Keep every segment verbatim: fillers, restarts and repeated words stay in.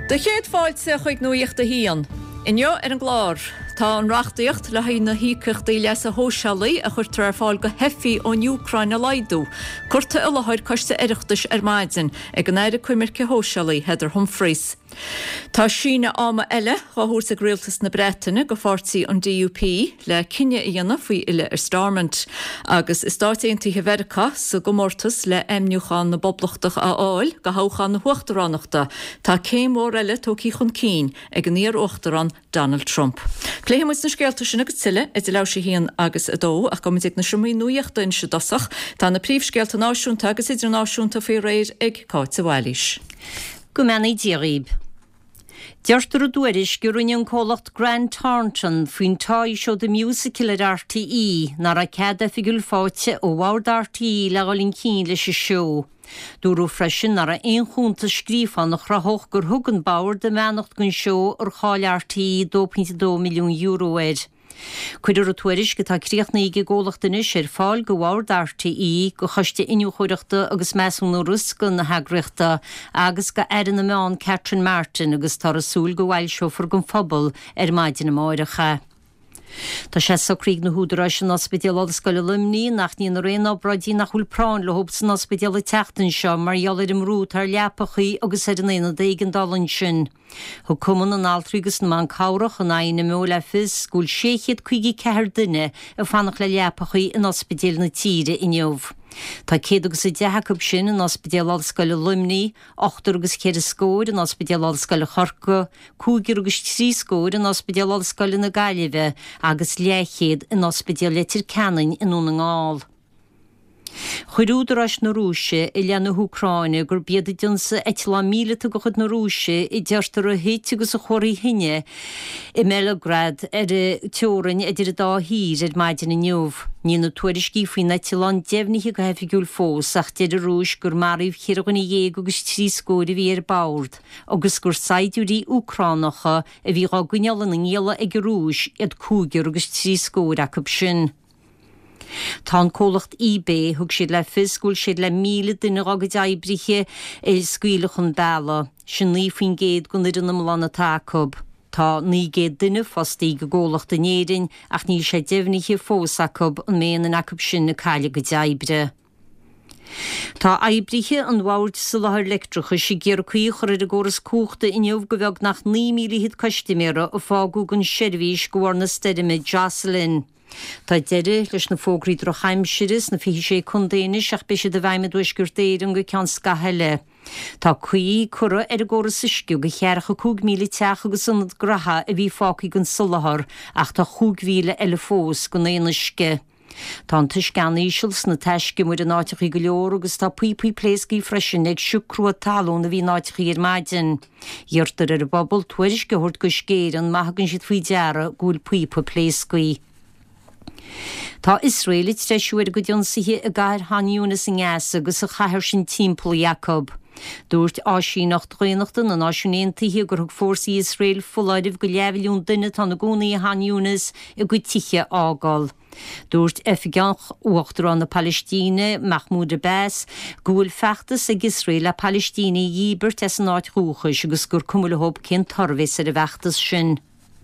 De chéad fáilte chuig nuíocht a híon. Inniu ar an glár, tá an reachtaíocht le haí na híceachtaí leis a hósealaí a chuirtar ar fáil go hefií ón Ucraine a laidú. Curta a lehaid coiste iireachtas ar maidin ag an éire cuimirce hósealaí Heather Humphreys. Tá sína áma eile chathúr sa gréaltas na Breataine go fórtaí an D U P le cinne íana faoi ile ar Stormont, agus is státaíontí Hevercha sa gomórtas le emniuchan na boblachtaach a áil go háchan na huachtaránachta. Tá céimór eile tócí chun cín ag an níor uachtarán Donald Trump. Léimiid na scéalta sin agus tiile is le sé híon agus a dó ach go ag na siomí nuíochta in se dosach tá na príomhscéalta náisiúnta agus idir náisiúnta fé réir ag cáit a bhhailís. Go meanaí díríb. Deirtar a dúiris gur union cólacht Grant Thornton faoin táid seo de musical ar R T E nar a ceada figul fáte ó bhard R T E le gáilín cín leis a seo. Dúrú freisin nar a ein chúnta scrífan nach rathóch gur thugan báir de meanacht gon seo ar cháil R T E two point two milliún euro air. Cuidir a tuairis go tá críochna ige ggólachtanis ar fáil go bhard R T E go choiste inniu chuireachta agus measún nó rus go na heagreachta agus go airan na meán Catherine Martin agus tar a súil go bhhail seo for gon phobal ar maidin na máirecha. Tá sé socríg na húdarráis an ospidéal Scoile Lumní nach ní na réon ábráidí nach chuil práin le hób san ospidéal teachtain seo mar eolir im rút ar leapachaí agus ar an éana dégan dalan sin. Thu cuman an altrígus na man cáireach an aine mó le fis gúil séchiad chuigi ceir duine a fannach le leapachaí in ospidéal na tíre inniuh. Tá céad agus i deachab sin an ospidéal Scoile Lumní, ochtar agus céad scóir an ospidéal Scoile Chorca, cúgur agus trí scóir an ospidéal Scoile na Gaillimhe agus léchéad an ospidéal Letir Canin in ún an gáil. Chuirúdarráis na Rúise i leanna Ucraine gur bead dionsa eitla míle go chud na Rúise i deirtar a héit agus a choirí hinne i Melograd ar a teorainn idir a dá hír ar maidin na neomh. Ní na tuairiscí faoin eitleán deimhnithe go hefigiúil fós ach dead a Rúis gur maríomh chiaranna dhéag agus trí scóir a bhí ar báird, agus gur saidúirí Ucránacha a bhí gá gunealan na ngéala ag a Rúis iad cúgur agus trí scóir acab sin. Tá an cólacht eBay thug siad le fisgúil siad le míle duine agad eibrithe il scuilech an balla, sin ní faoin géad gon idir na mlána tácob. Tá ní géad duine fostí go ggólacht a néirin ach ní sé deimhnithe fós acob an méana an acob sin na caile go deibre. Tá eibrithe an bhairt sa lethir lectracha si ggéar chuí chuir a ggóras cúchta inniuh go bheag nach ní míle costiméra a fágú gon seirbhís go bhar na steirime Jocelyn. Tá deire leis na fógraí droch heimsiris na fihi sé chundéine ach be sé de bhaime dúis gur déirean go cean scaheile. Tá chuí cura ar a ggóras isciú go chearcha cúg míle teach agus an gratha a bhí fácaí gon sulahar ach tá chúg míle eile fós go éanaisce. Tá an tuisceanaíisiils na teisce muid an áitichaí go leor agus tá puipuí pléiscí freisin ag siúcrú talún na bhí náitichaí ar maidin. Dheirtar ar a bobbal tuairis go thuirt go scéir an maithagann siad faoi deara gúil puipu pléiscaí. Tá Israel it treisiúir go dionsaithe a gaiir haniúna san gáasa agus a chathir sin timppla Jacob. Dúirt áisí nach dréanachta na náisiúnéontaithe gur thug fórsaí Israel foláidih go leabhliún duine tá na gcónaí a haniúnas i go tithe ágáil. Dúirt efigach uachtarán na Palestíne Mahmoud Abbas gúil feachtas ag Israel a Palestíne dhíbert as an áit rúchas agus gur cumúlathób cén tarvis ar a bheachtas sin.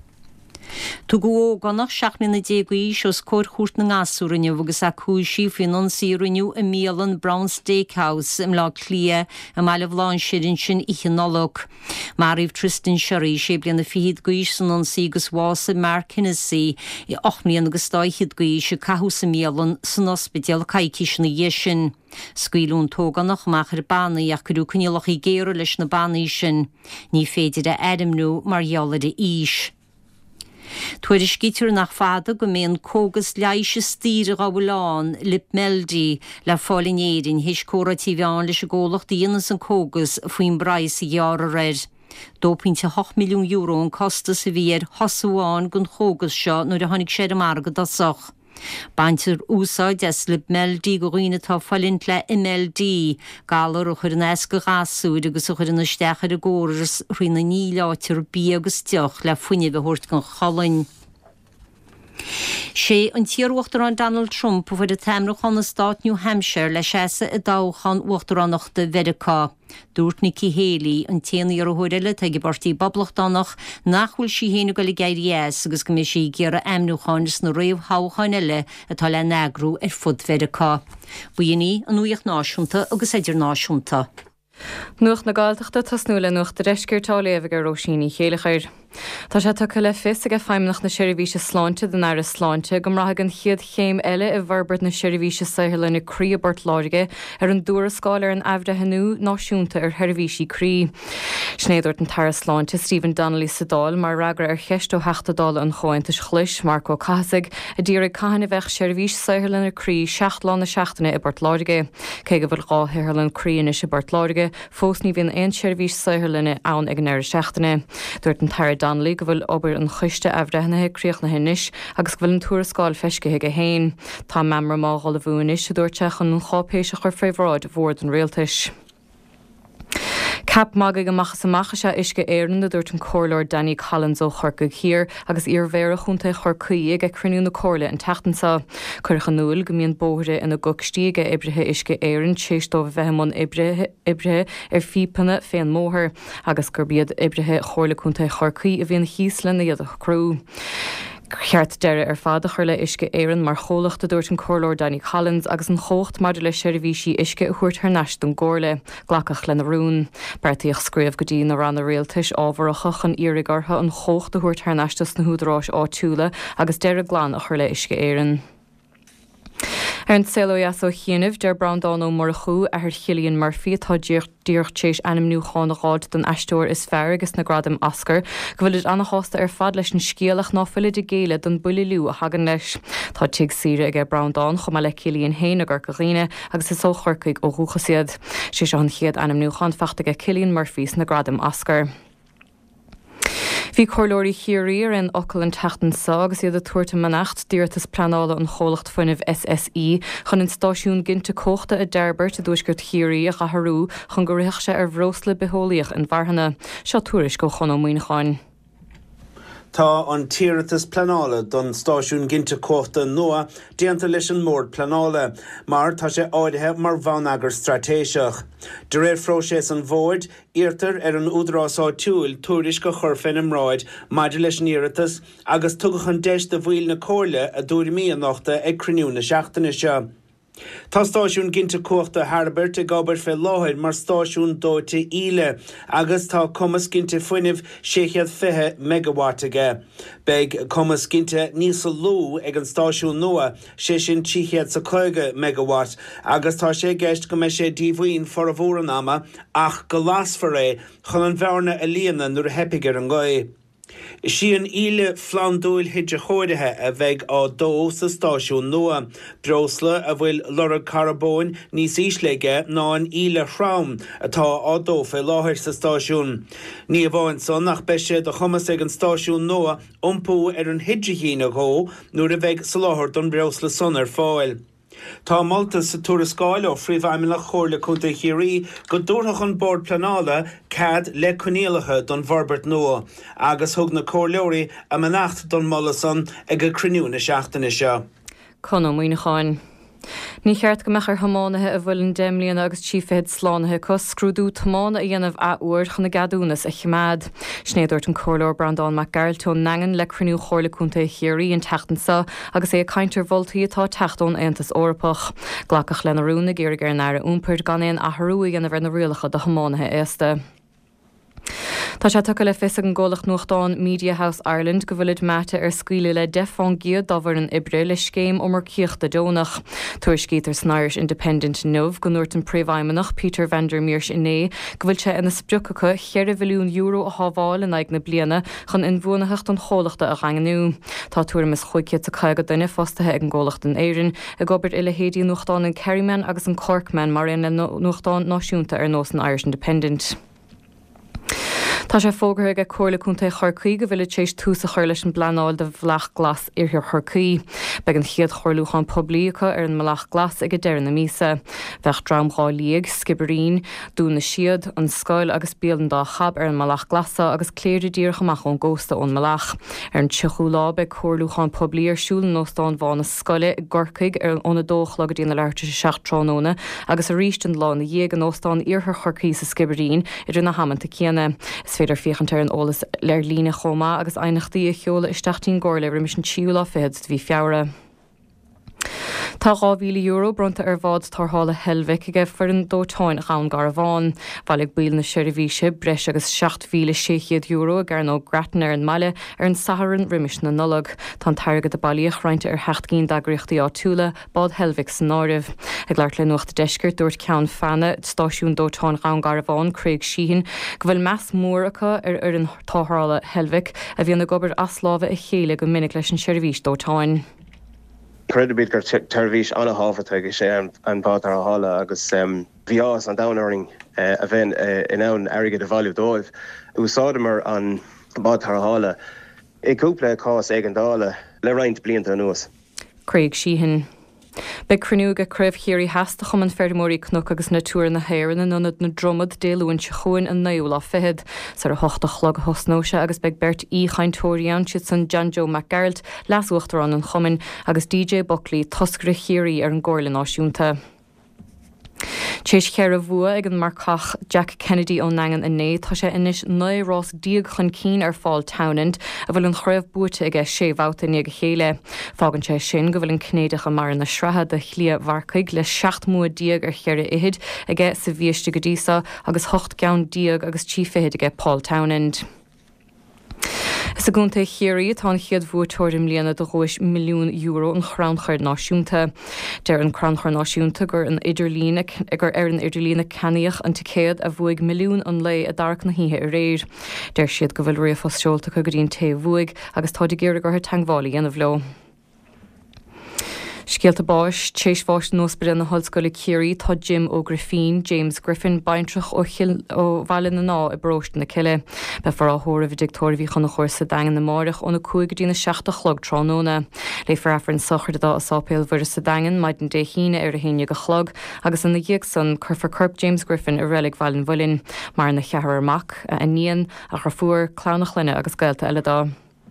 Tu go gannach seachna na déagaí seos cóir chuirt na ngasúraniu agus a cúisí faoin an síúraniu i Mélan Brown Steakhouse im lá clia a meile bhláin sirin sin ichenolog. Maríomh Tristan Sherry sé blian na fiad goís san an sígus Wasa Mark Hennessy i ochmíon agus dáichiad goís i cahú sa Mélan san ospidéal caiiciis na dhéisin. Scuilún tógannach mach ar bannaí ach gurú cunialach i géire leis na bannaí sin. Ní féidir a éirimnú mar eolar a ís. Tuairis gítir nach fada go mbeadh cógas leise stíre á bhláán lip meldi le fálinéirin his córatí bheán leis a ggólacht díana an cógas faoin brais i ghearra réir. two point eight milliún euro an costa sa bhí ar thosaúáin gon cógas seo nuair a tháinig sé am airgad asach. Baintir úsáid as lip meldi go roiine tá fallint le M L D galar o chuir an esca gasúid agus o chuir an istechar a góras roiine ní láitir bí agus teoch le fuine bheithirt gan chalainn. sé an tíorhachttar an Donald Trump bfuair a teimrachan na Stát New Hampshire le séasa a dáchan uachtaránachta Vericá. Dúirt Nikki Haley an téanaí ar a thuirile teag bartaí bablachtanach nachhfuil sí héanú go le gairías agus go sí ggéar a amnúchánas na réomh hácháin eile atá le neagrú ar fud Vericá. Buoní an nuíoch náisiúnta agus idir náisiúnta. Nuach na gáilteachta tasnúla nuach de reisgurtála a gur Róisíní chéalachair. Tá sé tá le fis a feimnach na seirbhíse sláinte den air sláinte gom ratha an chiad chéim eile i bharbert na seirbhíse saoile na crí bart láige ar an dúra scáil ar an abhde henú náisiúnta ar theirbhísí crí. Snéadúirt an tar sláinte Stephen Donnelly Sadáil mar ragra ar cheist ó heachtadála an chointas chluis Marco Casig a ddíra caihanna bheith seirbhís saoile na crí seachtláin na seachtainna i bart láige. Cé go bhfuil gáthirlan críanna i bart láige fós ní bhíon aon seirbhís saoile ann ag an air seachtainna. Dúirt an tar Donnelly go bhfuil obair an chuiste abhreithnathe críoch na hinis agus go bhfuil an túra scáil feiscithe a héin. Tá memra má gáil a bhuainis a dúirteach an chápéise chur fréomhráid bhór an réaltais. Cap mag go machchas amachcha se isce éan na dúirt an cóirleir Danny Collins ó chorca hir agus ar bhéire chunta chorcaí ag cruú na cóirla an teachtansa. Curchan núil go míon bóthre ina gogtíige ibrithe isce éan séistóh bheithamón ibrithe ar fípanna féin móthir agus gur bead ibrithe chóirla chunta chorcaí a bhíon híslan na iad a chrú. Cheart deire ar fád a chuir le isce éan mar cholacht a dúirt an cóirleir Danny Collins agus an chocht maidir le seirbhísí isce a chuirt th neist don gcóirla, ghlacach le na rún. Bertaíoch scríomh go dtí na ran na réaltais ábharachach an iirigartha an chocht a chuirt th neistas na húdráis áitiúla agus deire glán a chuir le isce éan. Ar an Saolas ó chéanamh deir Brandán ó Morchú a th Cillian Murphy atá díochtééis animnú chánaáid don eistúir is fearr agus na gradam Oscar, go bhfuil anna hásta ar fad leis an scéalach náfuile de géile don buliú a hagan leis. Tá tiag sire ag Brandán chum le Cillian héin a gur goghine agus is ó chorcaig ó thuchasiad. sé se an chiad animnú chan fachta ag Cillian Murphys na gradam Oscar. Bhí cóirlóirí chiaí ar an ocail an teachtan sa agus iad a tuairta manacht díirtas planála an cholacht fuinmh S S I chun an stáisiún ginnte cóchta a d'Erbert a dúisgurt chiaí a chatharú chun go riach sé ar bhrósla beholíoch an bharhanna. Seo tuairis go chun ó muoineáin. Tá an tíiritas planála don stáisiún ginnte cóchta nua déanta leis an mór planála, mar tá sé áirithe mar bhain agur stratéiseach. De réir fróisés an bhóid, íirtar ar an údrásá túil túris go chur féin amráid maidir leis an íiritas agus tugach an deis de bhhuiil na cóirle a dúir míonachta ag cruniú na seachtainna seo. Tá stáisiún ginnte cóchta Harbert a gabair fé láthir mar stáisiún dóite íle agus tá cumas ginnte fuinmh séchead fiche megawatt aige. Beg cumas ginnte níos lú ag an stáisiún nua sé sin tíchead sa chuige megawatt agus tá sé gceist go mé sé díomhaoin for a bhór an ama ach go lasfar é chun an bhearna a líana nuair a hepigar an gáid. Is sí an íle flandúil hidre chóirithe a bheith á dó sa stáisiún nua. Brosla a bhfuil lora carbón níos ísleige ná an íle chrám atá á dó fé láthir sa stáisiún. Ní bháin son nach beise do chumas ag an stáisiún nua iompú ar an hidre hína gó nuair a bheith sa láthir don brosla son ar fáil. Tá moltas sa túra scáil ó phríomhaimilech chóirla chunta chiaí go dúrthach an bord planála cad le conéalacha don bharbert nua agus thug na cóirleoirí a manacht don mollasan ag go cruniú na seachtainna seo. Con ó muoineáin. Ní cheart go mechar hamánathe a bhfuil an déimlíon agus tífehead slánathe cos scrúdú tomána a dhéanamh áúir chun na gadúnas a chiméad. Snéadúirt an cóirleoir Brandán McGarrett nangan le cruniú chóirla chunta chiaí an teachtansa agus é a caintear voltaí atá teachtain Aontas Eorpach. Ghlacach le na rúna géir ar náir úmpairt gan éon athrú a dhéanamh ar na rialacha do hamánathe éasta. Tá sé tucha le fis an ggólacht nuachtáin Media House Ireland go bhfuilid mete ar scuile le defán giad dábhar an ibre le scéim ó mar cíochta dónach. Tuair scítar san Irish Independent Nuv go nuirt an príomhaimeach Peter Vandermeers inné go bhfuil sé ina sprucacha cheir bhiliún euro a hábháil in ag na bliana chun in bhuanachacht an chólachta a ranganú. Tá tuair mis chuiciad a caigad duine fostathe ag an ggólacht an éireann a gobert ile héadí nuachtáin an Kerryman agus an Corkman mar in le nuachtáin náisiúnta ar nós an Irish Independent. Tá sé fógar ag cuairla chunta chorcaí go bhfuil tééis túsa chuir leis an blanáil de bhlach glas ar thorcaí. Beg an chiad chorlúchan poblíocha ar an malach glas ag deir na mísa. Bheith dramá líag, skibberín, dún na siad, an scoil agus bíaldan dá chab ar an malach glasa agus cléir dír chamach ón gósta ón malach. Ar an tichú lá beg chorlúchan poblíar siúlan nóstán bhá na scoile gorcaig ar an dóch le go dtíana leirte seach trónóna agus a rístan lá na dhéag an nóstán iarthar chorcaí sa skibberín idir na hamananta céanna. Is féidir fiochantar an ólas leir lína chomá agus einachtaí a cheola isteachtaín gcóirla ar mis an tíúla fed bhí feabhra. Tá dhá mhíle euro bronta ar bhád tarthála Helvic ag for an dótáin a chaán gar bháin. Bhalig bíl na seirbhíse breis agus seacht mhíle séchiad euro a gar nó gratan ar an meile ar an saharan rimis na nullag. Tá targad a bailíoch reinte ar hecht cín dagriachtaí á túla bád Helvic san áirih. Ag leart le nuachta deisceart dúirt ceann fanna stáisiún dótáin chaán gar bháin Craig Sheehan go bhfuil meas móracha ar ar an tarthála Helvic a bhí na gobar aslábha a chéile go minic leis an seirbhís dótáin. Credibit gur tervís anna háfata agus sé an bát ar hála agus bhíás an downering a bhein in ann airige de bhailú dóibh. Úsáidimar an bát ar hála i cúpla cás ag an dála le roinnt blianta nuas. Craig Sheehan. Be cruniú go cruibh chéirí heasta chum an fermóí cnuc agus na túr na héir na nunad na dromad déúin se chuin an naúla fihead sa a hochta chlog hosnóise agus beag bert í chaintóíán siad san Janjo McGarrett lasúachtar an an chomin agus D J Buckley toscra chéirí ar an gcóirla náisiúnta. Téis chear a bhua ag an marcach Jack Kennedy ó Nangan inné tá sé inis nárás díag chun cín ar fáil townend a bhfuil an chraibh buaite ige sé bhhata ní go chéile. Fágann sé sin go bhfuil an cnéideach mar na sreathe de chlia bharcaig le seacht mua díag ar chearra iad ige sa bhíiste go dísa agus hocht gan díag agus tífihead ige Paul Townend. Is a gúnta chéirí tá chiad bhuatóirim líana do chuis milliún euro an chránchair náisiúnta. Deir an chránchair náisiúnta gur an idirlína gur ar an idirlína caníoch an ticéad a bhuaig milliún an lei a darach na híthe ar réir. Deir siad go bhfuil riamh fosseolta go gurín ta bhuaig agus tá de géir gur teanghálaí anamh leo. Scialta báis, téis bháis nósbrin na hallscoile Curie tá Jim O'Griffin, James Griffin, baintrach ó bhaile na ná i bróist na ciile. Be far áthóra bhí dictóir bhí chuna chóir sa dagan na máireach óna cuaig dína seachta chlog trónóna. Le farafar an sochar dá a sápéil bhar sa dagan maid an déhíine ar a héine go chlog agus an na dhéag san churfar curb James Griffin a relic bhailin bhuilinn mar na cheathar amach a níon a chrafuair clánach linne agus gailta eile dá.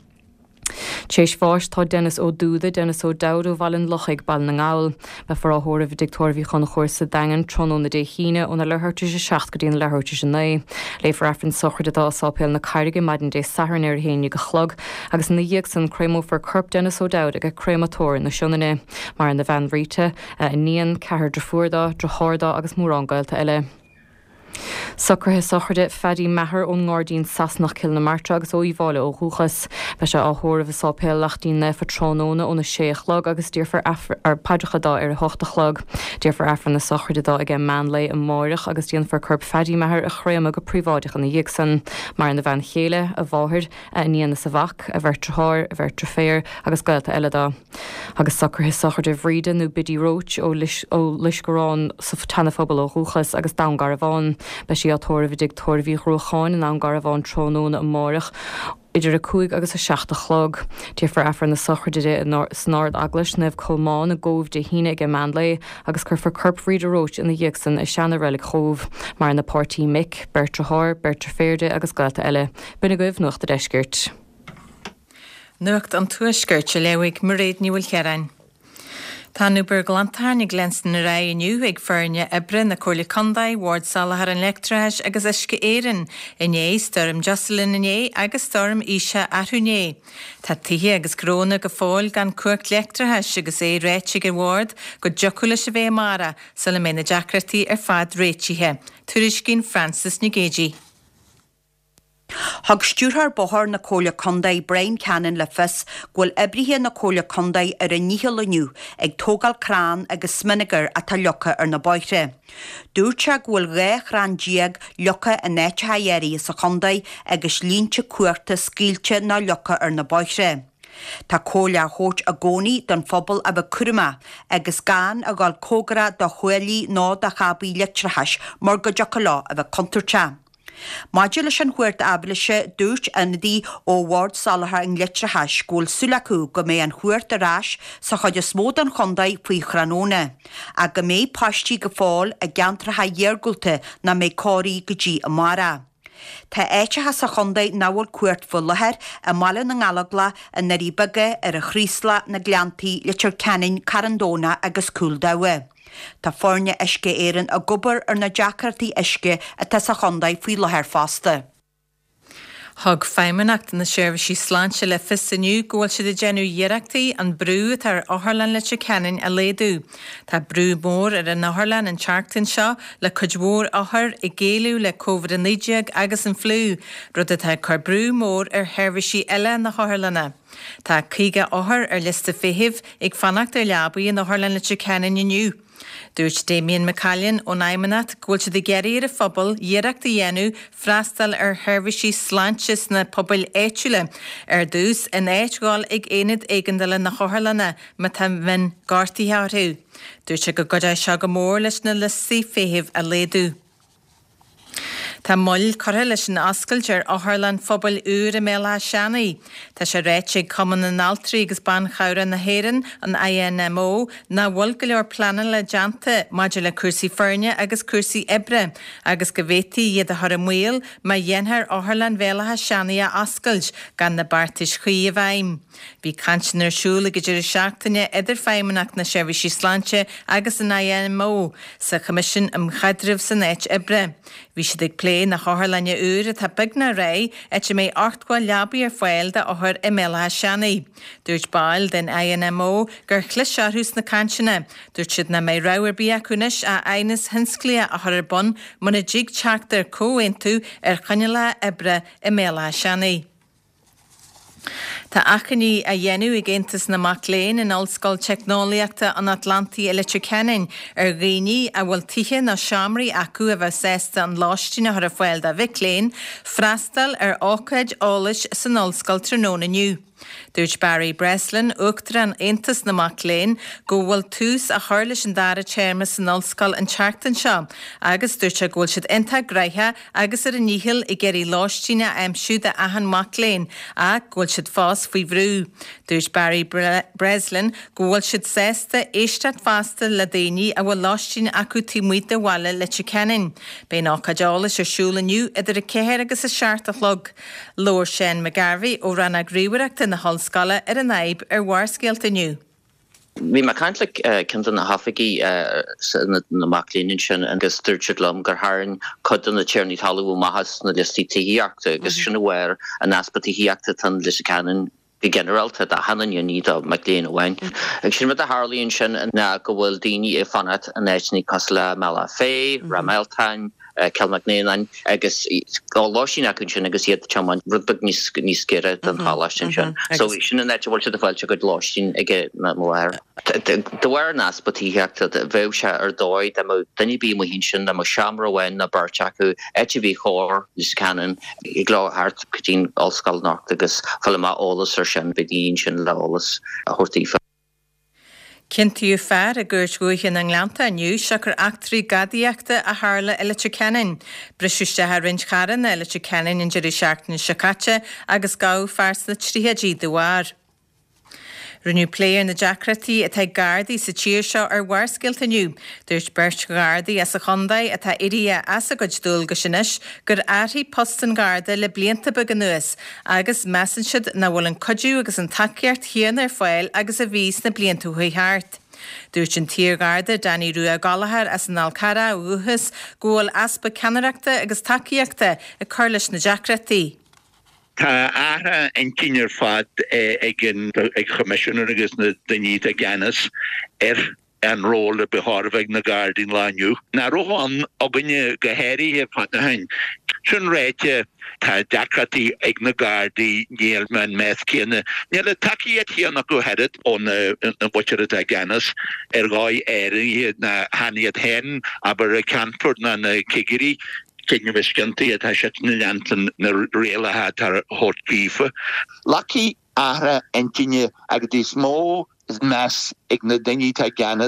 Téis fáis tá Dennis ó Dúda, Dennis ó Dowd ó bhailin lochaig ball na ngáil. Be far áthóra bhí dictóir bhí chuna chóir sa dagan trónó na déhíine óna lethirte sé seacht go dtíana lethirte sé né. Le farafar sochar dá sápéil na cairige maidin dé saharn ar héine go chlog agus na dhéag san crémó for curb Dennis ó Dowd ag crématóir na siúnaine mar an na bhean ríte a níon cethir de fuairda, de háirda agus mórángailta eile. Sucrthe sochirde fedí methar ón ngordín sasnach cil na martra agus ó íháile ó chuchas. Be se áthóra bh sápéil leachtín le for trónóna óna séchlog agus díorfar ar paidrachadá ar a hochtachlog. Díorfar afran na sochirde dá ige man lei an máireach agus díon for curb fedí methar a chréime go príváideach an na dhéagsan mar an na bhean chéile a bháthir a níana sa bhac a bhirtrathir a bhirtraféir agus gailta eile dá. Agus sucrthe sochirde bhríde nó bidí roach ó lisgorán sa tannaphobal ó chuchas agus dangar a bháin. Be sí átóir bhí dictóir bhí chrócháin an angar a bháin trónóna a máireach idir a cuaig agus a seachta chlog. Díorfar afar na sochirde snáird aglas neh colmáin a ggóibh de híine ag man lei agus chur for curb Frida Roach in na dhéagsan i seanna relic chomh mar na pártaí Mick, Bertrathir, Bertraféirde agus gailta eile. Buna goibh nuachta deisgirt. Nuacht an tuaisgirt se leigh mar réad níúil chearain. Tá nuair glantarnig glenstan na ra iniu ag fearne ibre na Cóirla Condaid, Ward Salahar an Lectrais agus isce éireann iné storm Jocelyn iné agus storm Isha Arhuné. Tá tithe agus gróna go fáil gan cuairt Lectrais agus é réite go Ward go jocuala se bheith mara sa le mé na deacratí ar fad réitithe. Tuairiscín Francis Nugéji. Thug stúrthar bothar na Cóirla Condaid Brian Cannon le fis ghfuil ibrithe na Cóirla Condaid ar a níhil aniu ag tógáil crán agus sminigar a tá leocha ar na báithre. Dúirte ghfuil ré chrán díag leocha a néite haéirí sa Condaid agus línte cuairta scíilte na leocha ar na báithre. Tá cóla hót a gcónaí don phobal a bh curma agus gan a gáil cógra do chuilí ná de chabí letrachas mar go deocha lá a bheith conturte. Maidir leis an chuirt abalise dúirt anadí ó Ward Salathair an Gletratha Scúl Sulacú go mé an chuirt arás sa chuid is smód an chondaid faoi Chranóna, a go mé pastí go fáil a gceantratha dheargúilte na mé cóirí go dtí amara. Tá éitethe sa chondaid náhfuil cuairt fullathir a mala na ngalagla a naríbaga ar a chrísla na gleantaí le tir ceannin Carandóna agus Cúldawe. Tá fórne isce éireann a gobar ar na deacartaí isce a tá sa chondaid faoi lethir fásta. Thg feimimeachta na seirbhísí sláinte le fisiniu ggóil siad a genú dhearachtaí an brú tar áthirlein le ceannin a léadú. Tá brú mór ar an áthirlein an teachtain seo le cuidmhór áthir i ggéalú le COVID nineteen agus an flú, rud atá chu brú mór ar seirbhísí eile na áthirleanna. Tá cíige áthir ar lista fihimh ag fannacht ar leabaí an áthirlein le ceannin inniu. Dúirt Damien McCallion ó Naimanat ghfuil siad i geirí ar a phobal dhearachta dhéanú freastal ar seirbhísí sláintes na pobal éitiúla ar dús in éitgáil ag éad éigandala na chothairleanna me tá bhain gáirtaí áthú. Dúirt se go godáid seo go mór leis na lisaí fihimh a léadú. Tá moll cortha leis an ascail ar áthirlein phobal úr a méla seanaí. Tá sé réite cuman an altrií agus ban chomhra na héireann an I N M O na bhfuil go leor planna le deanta maidir le cuasaí feirne agus cuasaí ibre, agus go bhhétaí iad a thar mhuiil má dhéanthar áthirlein bhéalathe seanaí a ascailt gan na bartais chuí a bhaim. Bhí cantin arsúla go deireadh seachtaine idir feimimeach na seirbhísí sláinte agus an I N M O sa comisisin am chadrimh san éit ibre. Bhí siad ag plé na chothairleine úr a tá bigna ré et mé artgáil leabaí ar foiil de áthir i mélathe seanaí. Dúirt bail den I N M O gur chluisearthús na cantinna, dúirt siad na mé roir bí acunis a aonas hinsclia a thar bon muna dig teachtar cóhaintú ar chuineala ibre i mélathe seanaí. Tá achaní a dhéanú i gcéantas na Macléin in Ollscoil Technoliaachta an Atlantaí Electric Canning ar ghaoní a bhfuil tithe na seamraí acu a bheith sésta an láistína thar a foiil de Bhicléin freastal ar ócaid álais san Ollscoil Tráthnóna nniu. Dúirt Barry Breslin uachtar an Aontas na Macléin go bhfuil tús a chuir leis an dara chairman san Ollscoil an teachtain seo, agus dúirt se ghfuil siad inta greithe agus ar a níhil i geirí láistína aimsú de ahan Macléin a ghfuil siad fás faoi bhrú. Dúirt Barry Bre- Breslin go bhfuil siad sésta éisteat fásta le daoine a bhfuil láistína acu tímuoite bhile le Chicanin. Bé ná cadálas ar siúla nniu idir a céir agus a seart a chlog. Lord Shane McGarvey ó ranna gríomhaireachta na hallscala ar a naib ar mharscéalta nniu. Bhí mar caiintlik cinnta na hafaigí na Macléin sin agus dúirte lom gur tharn chudan na tíirní talú maithas na listí tííachta agus sin bhhair an aspaí híachta tan lei canan i generalta a hanan níd a Macléin bhain. Ag sin a Harlíonn sin na go bhfuil daoine i fanat an éitní cos le mela fé, Rameltain, Celmacnéin agus láisín acinn sin agus iad teáin rubeg níos níos céire den hálaistin sin. So sin an éte bhil se bhil go láistín ige na mhair. Dohhar nás batííachta bheh se ar dóid a duine bí mo hín sin a mo seaamra bhain na barteachú éte bhí chóir is canan i gláthart chutín Ollscoil Nacht agus fola má ólas ar sin bedín sin leolalas a thuirtaífa. Cintíú fear a gúirt gúithin an Glanta aniu seachar actrií gadaíachta a tharla Electric Canning. Brisúiste a rinch charan Electric Canning in deirí seachtain Sicate agus gá fears na tríhadí dohar. Rinneú pléir na Jackratí atá gardaí sa tíir seo ar mharscéalta nniu. Dúirt Bert gardaí as a chondaid atá iria as a goid dúil go sinis gur airthaí postan garda le blianta bag an nuas, agus mesan siad na bhfuil an codú agus an taceart chéan ar foiil agus a bhís na bliantúthaí thart. Dúirt an tíorgarda Danny Rua Gallagher as an Alcara uthas ghfuil aspa ceannaireachta agus taceíachta a chur leis na Jackratí. Tá ára an cinnear fad ag commissioner agus na daoine a gceannas ar an ról a betharbhaigh na Gardaí lániu. Na roháin a bhaine go héirithe fad na hain. Sin réite tá Jackratí ag na Gardaí níl man meas céanna. Níl a takeíad chéanna go head ón na bhuitear a gceannas ar gáid éirí na haniad hen aber a Canford na na Cigirí. Cygna viscanti a ta siat na leantan na réala ha tar hort bífa. Lucky ara entinne ag di smó is mas ag na daine ta ganas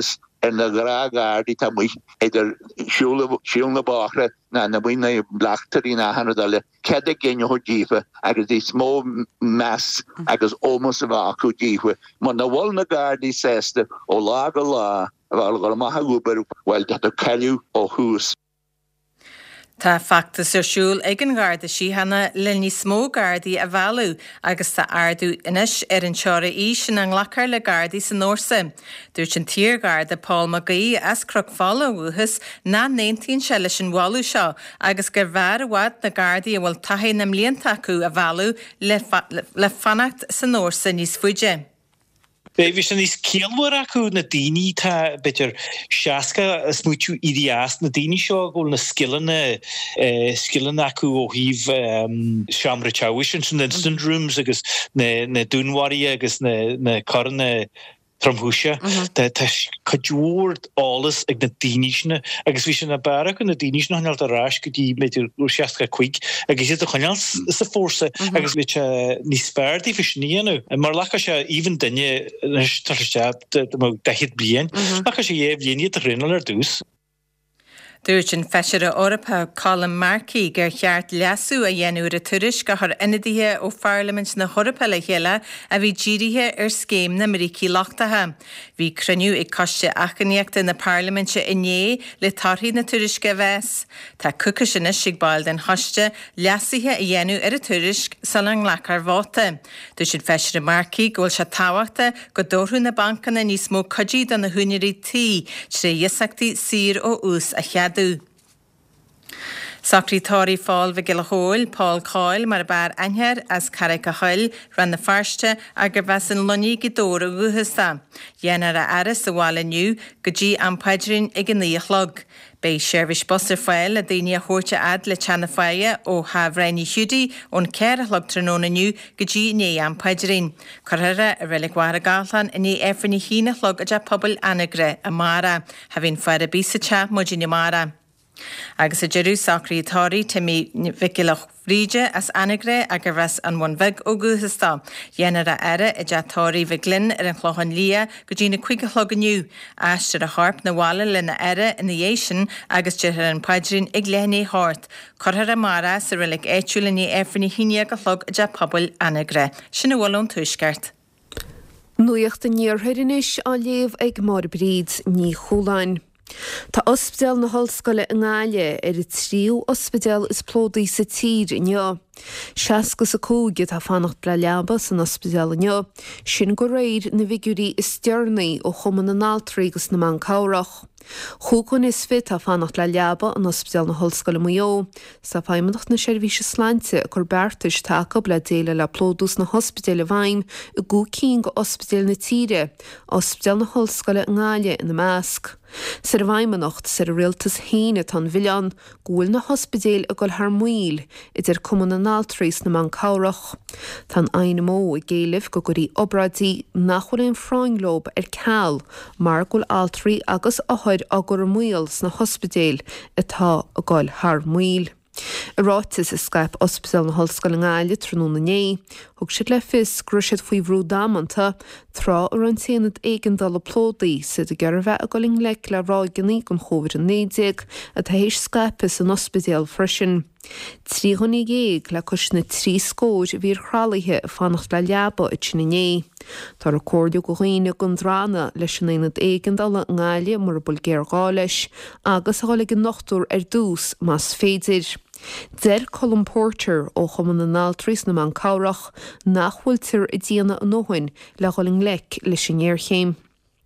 en na gra gardi ta mu idir siúle bachre na na buine blachtarí na hanadalle kede genne ho dífa agus dí smó mass agus ómos a acu dífa man na wal na gardi seste ó lá go lá bhil go maithe gobar bhil dat a ceú ó hús. Tá factas arsúil ag an garda sí hena le ní smó gardaí a bhhealú agus tá ardú inis ar an teora í sin an lachar le gardaí san nósa. Dúirt an tír garda Paul Magaí as crug fála bhuachas ná néontaíonn se leis an bháilú seo agus gur bhar a bhhaid na gardaí a bhfuil taithí na mlíonta acu a bhhealú le fannacht san nósa níos fuide. Beivis an is keelwer acu na dini ta beter shaska smúchu ideas na dini seo go na skillen skillen acu ó híh shamra chawish an instant rooms agus na na dunwari agus na na karne tramhúse tá cadúir álas ag na daoine agus bhí sin na bara go na daoine nail a ráis go dtí méidir seaca chuig agus iad a chuineal sa fórsa agus bhí ní spéirdí fi sníanú mar lecha se íhan duine dehiad blian lecha sé dhéh líoniad a rinneil ar dús. Dúirt an feisire orpa Colin Markey gur cheart leasú a dhéanú a turis go thar inadíthe ó Parliament na Chorpa le chéile a bhí ddíirithe ar scéim na Marící Lochtathe. Bhí cruniú ag coiste achaníochta na Parliamente inné le tarthaí na turisce bheits. Tá cuca sinna sig bail den hoiste leasúthe a dhéanú ar a turis san an lechar bháta. Dúirt an feisire Markey ghfuil se táhachta go dórthú na bancanna níos mó codí don na húnirí tí sé dhéasachtaí sir ó ús a chead. Secretárí fáil bhí gile hóil Paul Coyle mar bar ainhear as Carrick a Hull ran na farste a gur bheits an loní go dóra bhuachasta. Dhéanaar a aras a bháil aniu go dtí an paidirín ag an níochlog. Bei seirbhís bosar fáil a daoine a chóirte ad le teanna fáile ó Havrainní Húdaí ón ceir a chlog tróna aniu go dtí né an paidirín. Corthire a rilig war a gálan in é efrainní hína chlog a de pobl anagre a mara, ha bhín fear a bísacha modíine mara. Agus a jeú secretárí Timmy Vicilach Ríide as anagre a gur bheits an bhain bheith ó gúthastá. Dhéanaar a aire i deatóirí bheith glynn ar an chlochan lia go dtí na cuige chlogganiu. Aistir a harp na bhála le na aire in dhé sin agus dear an paidirín ag lénaí háirt. Corthir a mara sa rilig éitiúla ní éifrinaí híine go chlog a de pobl anagre. Sinna bhfuilún tuisceart. Nuíocht a níorthirinis á léamh ag mar bríd ní choláin. Tá ospidéal na hallscoile in Gáile ar i tríú ospidéal is plódaí sa tír inneo. Seascas a cóige tá fannacht ble leaba san ospidéal inneo. Sin go réir na bhigurí is stearnaí ó chuman na náltarí agus na man cabhrach. Chúchan is fit a fannacht le leaba an ospidéal na hallscoile Mayo. Sa feimimeach na seirbhíse sláinte a gur beartais take ble déile le plódús na hospidéal bhaim i gú cín go ospidéal na tíre, ospidéal na hallscoile in Gáile in na measc. Sa a bhaimimeacht sa a rialtas héine tan bhillean, gúil na hospidéal a goil Harmuil idir cuman na náltaréis na man cabhrach. Tá aine mó i ggéileh go gurí obradí nachfuil éon fráinglób ar ceall mar gúil altarí agus áthir a gur muils na hospidéal atá a goil Harmuil. I rátas is Skype ospidéal na hallscoile in Gáile tróna né, thug siad le fis gruisiad faoi bhrú dámanta trá ar an téanad éigean dal plódaí sa a gur bheith a goling le le ráigeannaí gon chóir an néideag a tá hééis Skype is an ospidéal freisin. Trí chunig géig le cos na trí scóir bhír chrálaithe a fannacht le leaba i sinna né. Tá recordú go chuoine gon drána leis an éanad éigean dal in Gáile mar Bulgéir gáis agus a gháil an nachtúr ar dús más féidir. Der Colm Porter ó chuman na náltaréis na man cabhrach nachhfuil tir i dtíana an nóhain le gháling lec leis an néarchéim.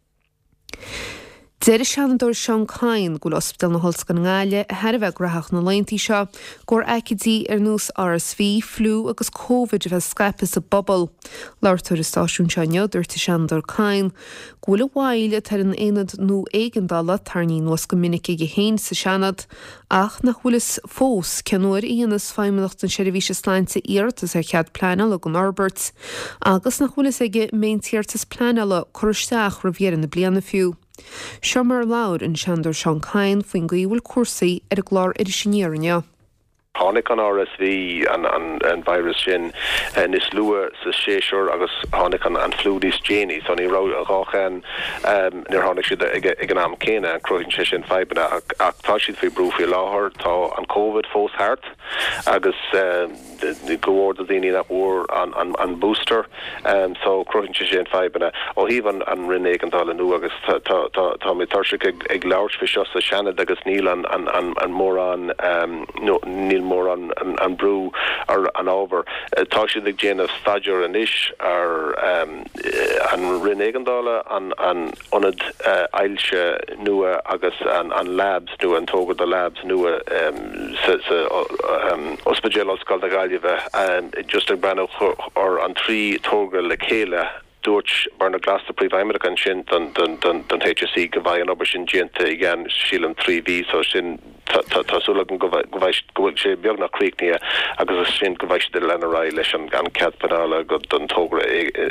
Deir seanadúir Sean Cain gúil ospidéal na hallscoile in Gáile a theirbheith grathach na laontaí seo gur aicidí ar nús R S V, flú agus Covid a bheith Skype a bobbal. Láirtear is stáisiún seo dúirta seanadúir Cain gúil a bhaile tar an éanad nó éigandala tarní nuas go minic ige héin sa seanad ach nach bhfuil is fós ceanúir íonas feimimeacht an seirbhíse sláinte iartas ar chead pleanala go Norbert agus nach bhfuil is ige méontíartas pleanala choristeach ra bhéar na bliana fiú. Seomar Laur in Seanadúir Sean Cain faoin gaíhfuil cuasaí ar a glár ar i sinéarne. Hánig an R S V an an an virus sin en is lua sa séisiúr agus hánig an an flúdís Janie so ní ra ráchan um near hánig si ag an am céine an croin sé sin feibena ach tá siad fé brú fi láthir tá an COVID fós hart agus the gohard daine that war an an an booster um so croin sé sin feibena ó híh an an rinne an dal nu agus tá tá tá mé tar ag leir fi sa sena agus níl an an an an mór an um no níl mór an an an brú ar an ábhar tá si ag déanamh staidir an isis ar um an rinne an dála an an onad ailse nua agus an an labs nu an tógad the labs nua um sa sa um ospedal oscail na Gaillimhe um just ag brenn or an trí tógad le chéile dúirt barna glasta príomh an sin don don don don H S C go bhaid an obair sin génta igen sílam trí ví so sin tásúla go bhfuil sé beag nach críicní agus sin go bhaid de lenará leis an gan cead penála go don tógra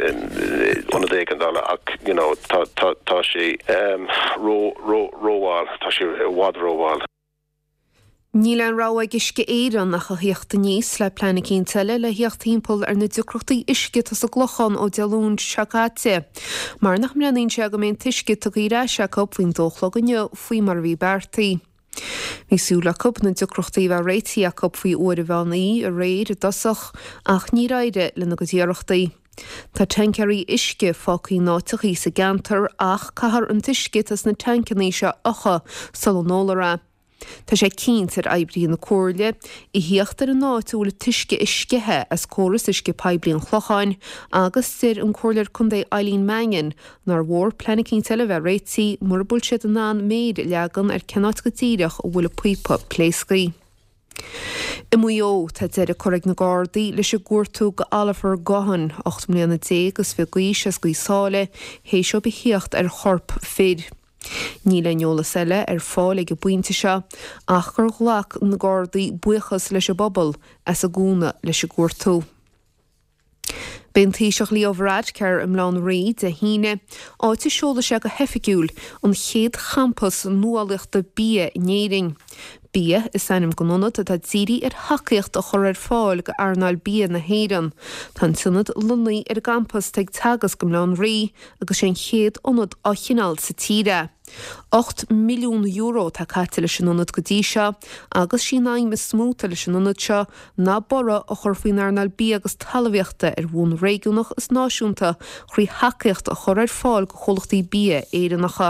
ona dé an dála ach you know tá tá sé ró ró róháil tá sé bhádróháil. Níl an rá isce éan nach chohéochtta níos le plena cén teile le hiocht timppel ar na dúcrochtaí isce tas a glochan ó dealún seagáte. Mar nach mleanaon se go mén tuisce tu írá seacop faoin dóchlaganne faoi mar bhí beartaí. Bhí súlacop na dúcrochtaí bh réití a cop faoi uair bhenaí a réir a dosach ach ní raide le na go dtíarachtaí. Tá tancarí isce fácaí náitichaí sa gantar ach cahar an tuisce tas na tancaní se ocha solonólara. Tá sé cínt ar eibrí na cóirle i hiochttar an náitiúla tuisce iscethe as córas isce peblion chlocháin agus tir an cóirleir chundé Eileen Mangan nar mhór planacín teile bheith réití mar builse an ná méid leagan ar cenát go tíireach ó bhfuil puipa pléiscaí. I muo tá deire choraigh na Gardaí leis a gúirtú go alafar gohan ocht mbliana dé agus bhí gaois as gaoisáile héisio be hiocht ar chorp fid. Ní le neola selle ar fáil ag buinte seo ach gur ghlach na Gardaí buchas leis a bobbal as a gúna leis a gúirtú. Ben tíiseach lí óhráid ceir im lán rí de híine áiti seola se go hefigiúil an chéad champas nualaachta bí néing. Bí is sanim gononad a tá díri ar hacaíocht a chur ar fáil go arnáil bí na héan. Tá tunad lunaí ar gampas teag tagas go mlán rí agus sé chéad onad á chinál sa tíre. ocht milliún euro tá caite leis an onad go dtí seo agus sí naim is smúta leis an onad seo ná bora a chur faoin arnáil bí agus talmhaíochta ar bhún réigiúnach is náisiúnta chuí hacaíocht a chur ar fáil go cholachtaí bí éireannacha.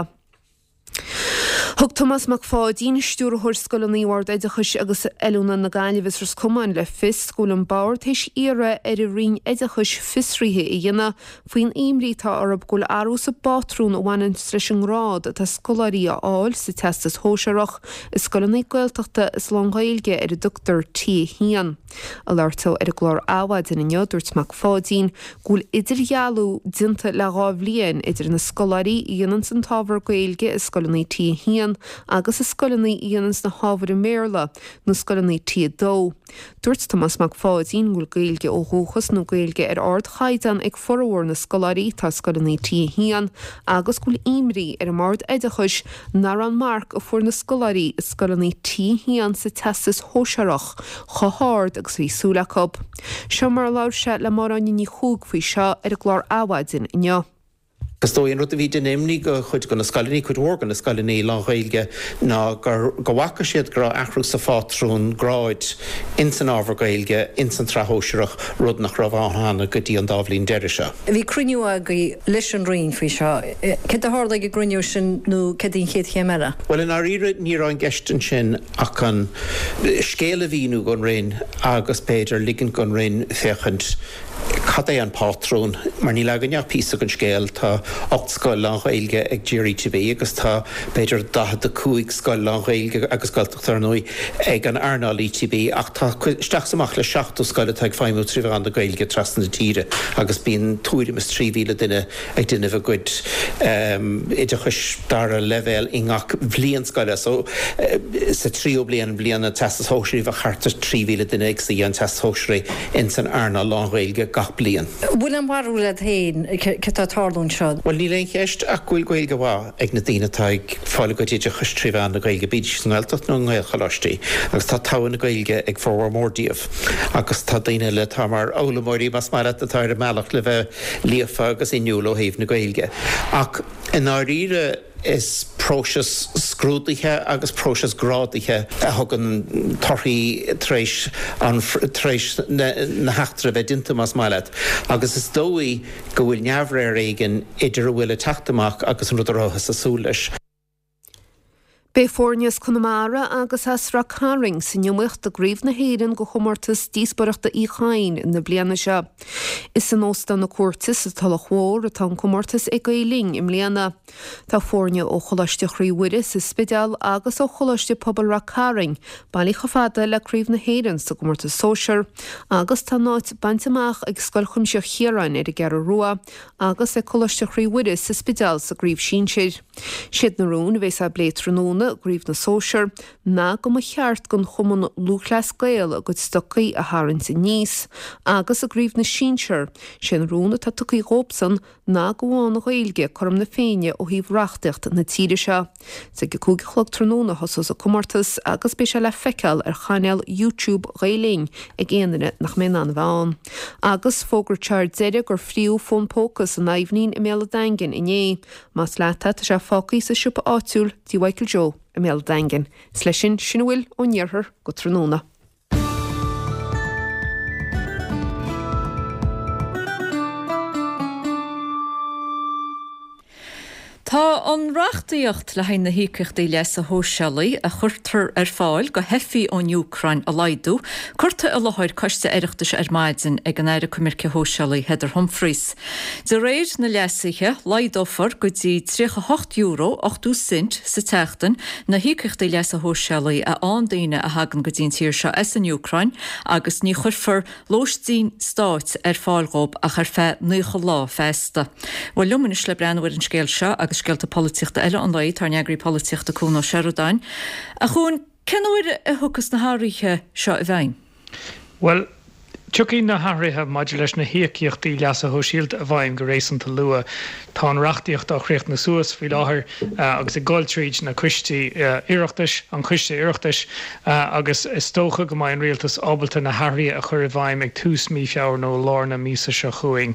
Thug Thomas McFadín stúr thuirscoil an íhhard éidechas agus eúna na Gaillimhe ras cumáin le fis scúil an báir teis ire ar i rion éidechas fisríthe i dhéine faoin imrítá arab gúil arú sa bátrún a bhhain leis an rád tá scolarí a áil sa testas hóiseach is scoilnaí gailteachta is Longailge ar a dúchtar tí hían. A leirtó ar a glár áhaid in neodúirt McFadín gúil idirghealú dinta le gá bbliain idir na scolarí dhéanaan san tábhar Gailge is scoilnaí tí hían agus is scoilnaí íanans na hábhar méla na scoilnaí tí dó. Dúirt Thomas McFadín gúil Gailge ó dhúchas nó Gailge ar ard chaidan ag forhór na scolarí tá scoilnaí tí hían agus gúil imrí ar mard éidechas nar an marc a fuair na scolarí is scoilnaí tí hían sa testas hóiseach chothard agus bhí súlacob. Seo mar leir se le mar an ní chúg faoi seo ar a glár áhaidin inneo. Gastóíon rud a bhí denéimní go chuid go na scalaní chuid hór gan na scalaní Longailge ná gur go bhacha siad gur achrú sa fátrún gráid in san ábhar Gailge in san trethóiseach rud nach rabhánna go dtí an dábhlín deire seo. Bhí cruinniú a go leis an rion faoi seo. Cé a hála go gruniú sin nó cedín chéad chéimara? Well in áíre ní an gestan sin ach an scéala bhíú gon réin agus Péidir ligan gon réin féchant cad é an pátrún mar ní leganneach pí an scéal tá ocht scoil Longailge ag G T B agus tá beidir dahad a cúig scoil Longailge agus gailteachtar nui ag an arnáil E T B ach tá steach samach le seachtú scoile ag feimú trí an de Gailge trasna na tíre agus bíon túirim is trí bhíle duine ag duine bh good idechas dar a level ingach bblion scoile so sa tríú blian blianana testas hóisií bh charta trí bhíle duine ag sa an test hóisií in san arnáil Longailge gach blian blian. Bhfuil an warú le héin tá tálún seo. Well ní leon cheist ach bhfuil goil go bhá ag na daine táid fála go dtí chus tríomhán na gailge bíd san ghiltat nó nghail chalaistí, agus tá táhan na gailge ag fórhar mórdíomh, agus tá daine le tá mar ólamóirí mas mar atá a meach le bheith líofa agus inniuúil ó héomh na gailge. Ach in áíre is próses scrúdaithe agus próses grádaithe a thugan torthaí tréis an tréis na heachtra bheith dinta mas maiile. Agus is dóí go bhfuil neamhréir éigen idir a bhfuil a teachtamach agus an rudarráthas a súlais. Bé fórneas Connemara agus asra caring sin nemuocht a gríomh na héireann go chomórtas díosbaireachta í chain in na bliana se. Is an óstan na cuartas a tal chóir a tan chomórtas ag gaoling im léana. Tá fórne ó choláiste chríomhuiris is spidal agus ó choláiste pobl ra caring, bailí chofada le críomh na héireann sa chomórtas sóisiir, agus tá náid bantamach ag scoilchumse chiaráin ar a gar rua, agus ag choláiste chríomhuiris is spidal sa gríomh sínsir. Siad na rún bhés a bléit tróna gríomh na sóisiir, ná go mo cheart gon chuman lúchlas gael a go stocaí a háint in níos, agus a gríomh na sínsir, sin rúna tá tucaí gópsan ná go bháin gailge chum na féine ó híomh reachtacht na tíre se. Sa go cúg chlog tróna hosas a cumartas agus bé se le feiceal ar chaneal YouTube gailín ag éanaine nach mé an bháin. Agus fógur tear deire gur fríú fón pócas a naimhnín i méle daingin iné, más leta tá se fácaí sa siúpa áitiúil tí Michael Joe i méle daingin. Sle sin sin bhfuil ó nearthar go tróna. Tá an reachtaíocht le hain na híceachtaí leis a hósealaí a chuirtar ar fáil go hefií ón Ucrain a laidú, chuirta a láthir coiste éireachtais ar maidin ag an éire cumirce hósealaí Heather Humphreys. De réir na leasaiche laidófar go dtí trí ocht euro ochtú cent sa teachtain na híceachtaí leis a hósealaí a an daine a hagan go dtín tíir seo as an Ucrain, agus ní chuirfar lóistín stáit ar fáilgóp a chuir fé nucha lá festa. Bhfuil lumanis le breanhar an scéil seo agus sgelta politiachta eile an laid tar neagraí politiachta cúna Serodain. A chun cenúir a thugus na háirithe seo a bhain? Well, tuí na háirithe maidir leis na hiíochttaí leas a thuisiilt a bhaim go rééisanta lua tá an reachtaíocht a chréocht na suas fi láthair agus i Goldtreid na cuistí iireachtais an cuiste iireachtais agus is tócha go maiid an rialtas ábalta na háirithe a chur bhaim ag tús mí feabhar nó lárna mísa se chuing.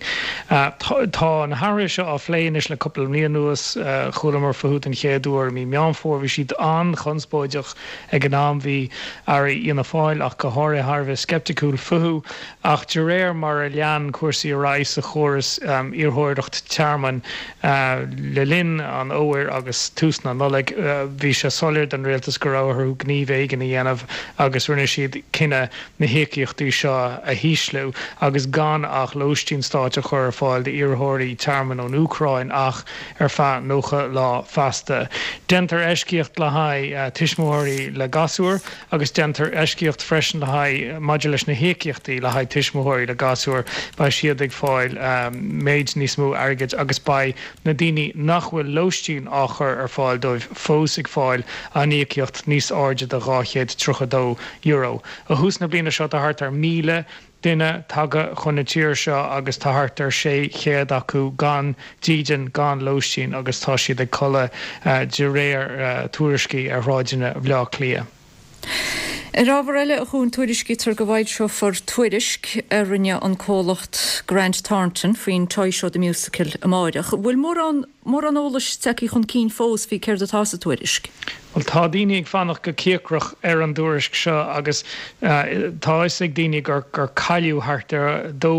Tá na háirithe seo á phléanis le coppla mbliain nuas chula mar faút an chéadúir mí meán fór bhí siad an chunspóideach ag an am bhí ar íana fáil ach go háir tharbh skepticúil futhú ach de réir mar a lean cuasaí ráis a chóras iarthóireacht tearman le linn an óir agus túsna noleg bhí se solir den réaltas go ráthú gníomh éigen i dhéanamh agus rinne siad cinenne na hiíochttaí seo a híslú agus gan ach lóistín státe chur fáil de iarthóirí tearman ón Ucrain ach ar fe nócha lá festa. Dentar eiscíocht le haid tuismóirí le gasúir agus dentar eiscíocht freisin le haid maidir leis na hiíochttaí le haid tuismóirí le gasúir ba siad ag fáil méid níos mó airgid agus ba na daoine nach bhfuil lóistín áchar ar fáil dóibh fós ag fáil aníocht níos áide de ráchéad trúchadó euro. A hús na bliana seo a hart ar míle duine tagga chuna tíir seo agus tá hart ar sé chéad acu gan dían gan lóistín agus tá siad ag colla de réir túriscí ar ráideanna bhleá clia. In rábhar eile a chun tuairiscí tar go bhaid seo for tuairisc a rinne an cólacht Grant Thornton faoin Toy Show the Musical a máideach. Bhfuil mór an mór an ólas teí chun cín fós bhí céir atá sa tuairisc. Well, tá daine ag fannach go céacrach ar an dúrisc seo agus tá is ag daine gur gur caiú hart ar dó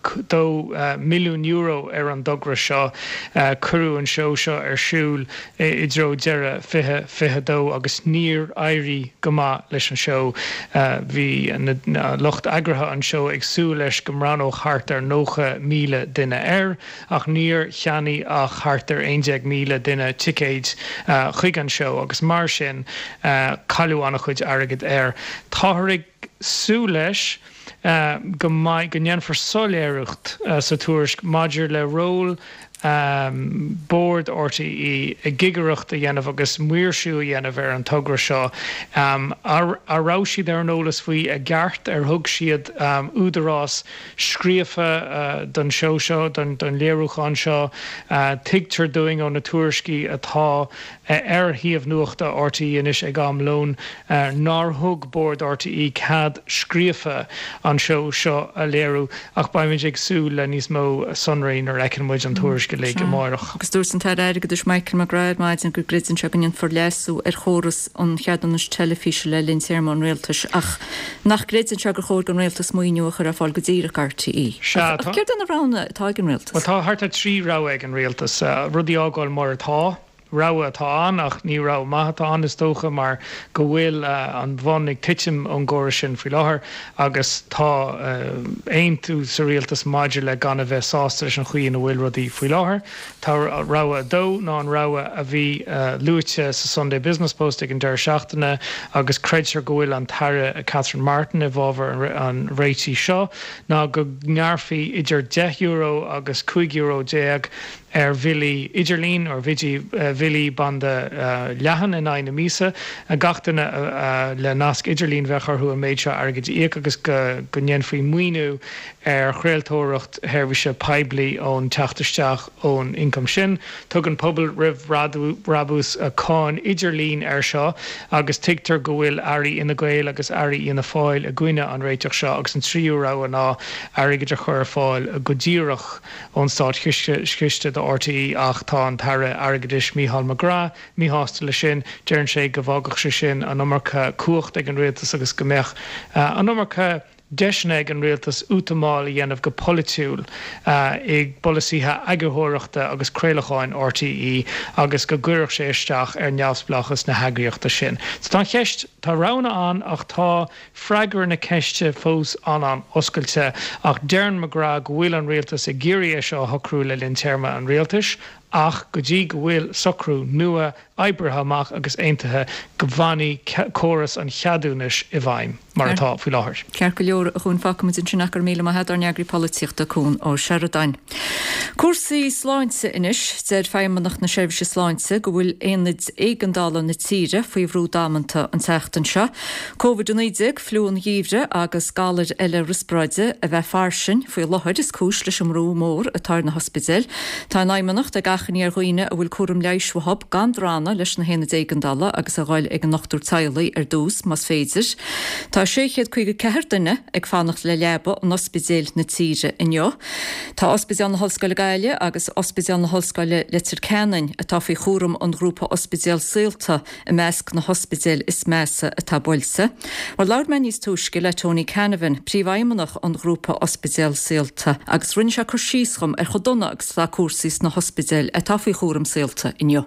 milliún euro ar an dogra seo curú an seo seo ar siúil i dro deire fithe fithe dó agus níor éirí go maith leis an seo bhí na locht agratha an seo ag sú leis go mrán ó hart ar nócha míle duine air ach níor cheannaí ach hart ar aondeag míle duine ticéid chuig an seo agus mar sin callú annach chuid agad air. Táthraigh sú leis go mbeadh go ndeanfar soléireacht sa tuairisc maidir le ról um, board orta í a gigarucht a dhéanamh agus muirsú dhéanamh ar an tugra seo. Um, ará siad ar an ólas faoi a gceart ar thug siad um, údarrás scríofa uh, don seo seo, don, don léirúchan seo, uh, tigtar doing ó na tuairiscí atá uh, ar híomh nuachta orta inis ag am lón uh, nar thug board orta í cad scríofa an seo seo a léirú ach baimiid ag sú le níos mó sunrain ar ecinmuid an tuairiscí le go mórach. Agus dús an tar aige dus Michael McGrath maid an gur gridin se gan for lesú ar chóras an cheadanis telefíe le linn sémon réaltas ach nach gridin se gur chóir gan réaltas muoinúach ar a fáil go dtíra carta í. Ceir an arána tá an réaltas? Well tá harta trí rá ag an réaltas rudí ágáil mar atá. Rá atá annach ní rá maitha an is tócha mar go bhfuil uh, an bhannig titim an ggóir sin fao láthair agus tá aon uh, tú sa rialtas maidir le gan a bheith sásta an chuoin a bhfuil rudí fao láthair. Tá rá dó ná an rá a bhí uh, luite sa Sunday Business Post ag an deir seachtaine agus creidtear go bhfuil an tare a Catherine Martin i bhábhar an réití seo ná go ngearfaí idir dech euro agus cúig euro déag ar bhilí idirlín or vidí uh, bhilí banda uh, lehan in aine mísa a gachtainna uh, uh, le nasc idirlín bhecharthú a méid seo agad íoc agus go gnéan faoi muoinú ar chréaltóireacht heirbhíse peblií ón teachtasteach ón income sin. Tug an pobl rih rabús a cáin idirlín ar seo agus tigtar go bhfuil airí ina gail agus airí ina fáil a gcuine an réiteach seo agus an tríú rá ná airigid a chur fáil a go ddíireach ón stáit scriste R T E ach tá an tare agadis Micheál McGrath, mí hásta le sin, dearann sé go bhágach sé sin an numarcha cuacht ag an réaltas agus gombeach. Uh, an numarcha deisneag an réaltas útamáil i dhéanamh go politiúil uh, ag bolasíthe agurthireachta agus créalacháin R T E agus go gcuireach sé isteach ar neamhsplachas na heagraíochta sin. Tá cheist tá rana an ach tá freigar na ceiste fós an an oscailte ach Dearn McGrath go bhfuil an réaltas i ggéirí seo thocrú le linn téarma an réaltas ach go dtí go bhfuil socrú nua oibrithe agus aontaithe go bhhainní córas an cheadúnis i bhaim mar atá faoi láthair. Cear go leor a chun facamid in sinachar míle a head ar neagraí políochta cún ó Sheridan. Cuasaí sláinte inis déir feimmanach na seirbhíse sláinte go bhfuil éonid éigeandála na tíre faoi bhrú dámanta an teachtain seo. COVID nineteen fliú an dhíomhre agus galar eile rispráide a bheith farsin faoi láthair is cúis leis an rú mór atá na hospidéil. Tá naimmanach de gachan ar roioine a bhfuil cuam leismhab gan rána leis na héna éigeandála agus a gháil ag an nachtúr tailaí ar dús mas féidir. Tá séchéad chuige ceir duine ag fannacht le leba an ospidéil na tíre inneo. Tá ospidéal na hallscoile gaile agus ospidéal na hallscoile litir ceannain atá faoi chúram an grúpa ospidéal síolta i measc na hospidéil is measa atá bolsa. War lair me níos túisce le Tony Canavan príomhhaimmanach an grúpa ospidéal síolta agus rinne se chu síoscham ar chodonna agus le cuasís na hospidéil atá faoi chúram síolta inneo.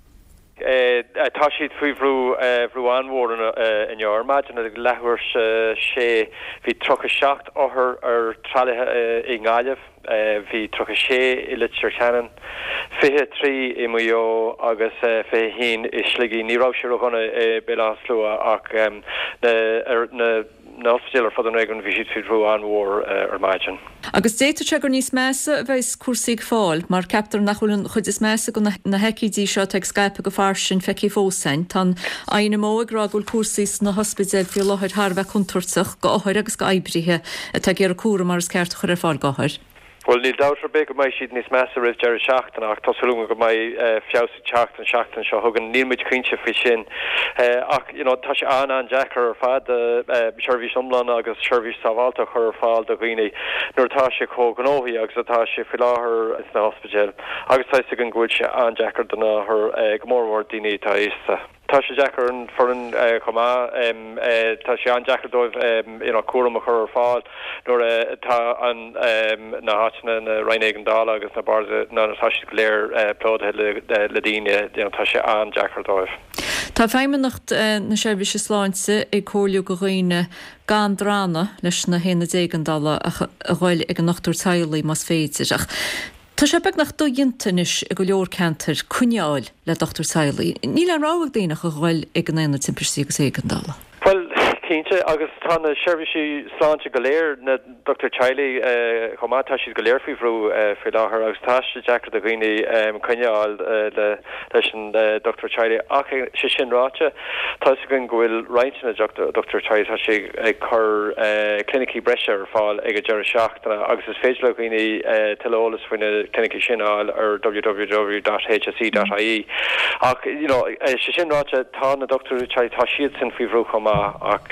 Tá siad faoi bhrú bhrú anmhór in your imagine ag lethúir sé bhí trocha seacht áthair ar trealathe i ngáileh bhí trocha sé i litir cheann fithe trí i muo agus fé hín is sligi nírá sé chuna belas lua ach na na hospidéal ar fad an éigean bhí siad faoi bhrú anmhór ar maidin. Agus déta tegur níos measa bheits cuasaigh fáil, mar captar nachhuilann chud is measa go na heicídí seo ag Skype go farsin feici fósain, tá aine mó ag rágúil cuasaís na hospidéal fí láthir tharbheith chunturtach go áthir agus go aibrithe atá ggéar cuara mar is ceart chur ar fáil gáthir. Well, níl dátar be go mai siad níos measa rih deir seachtainach tosalúga go mai fiása teachtain seachtain seo thugann nílmuid cuinte fao sin ach tá sé an an Jackar ar fad seirbhís umlan agus seirbhís sábháilta chur ar fáil do ghuiine nuair tá sé có gnóthaí agus atá sé fi láthair is na hospidéal agus tá sé an gúil se an Jackar donna thur go mórmór daoine tá éasta. Tá sé Jackar an foran chumá tá sé an Jackar dóibh cuaram a chur ar fáil nuair tá an na háitena na Rainéigeandála agus na barda ná natá sé go léir plódathe le daine tá sé an Jackar dóibh. Tá feimmenacht na seirbhíse sláinte ag cóliú go roioine gan drána leis na héna éigeandála a gháil ag an nachtúr tailaí mas féidir ach tá sé beag nach do diontanis a go leor cantar cuneáil le dochtúr tailaí. Ní le ráhah daoinach a gháil ag an éana timpirsaí agus éigeandála. Well, cínte agus tána seirbhísí sláinte go léir na Doctor Chiley chomátá siad go léirfihrú fi láthair agus táiste Jackar a ghoine chuineáil leis an Doctor Chiley ach sé sin ráte tá gon gohfuil reinintena Doctor Chiley tá sé ag chur clinicí breise ar fáil ag a dear seachtainna agus is féidir le ghoine teleolalas faoine clinicí sináil ar w w w dot h s e dot i e ach sé sin ráte tá na Doctor Chiley tá siad sin fihrú chomá ach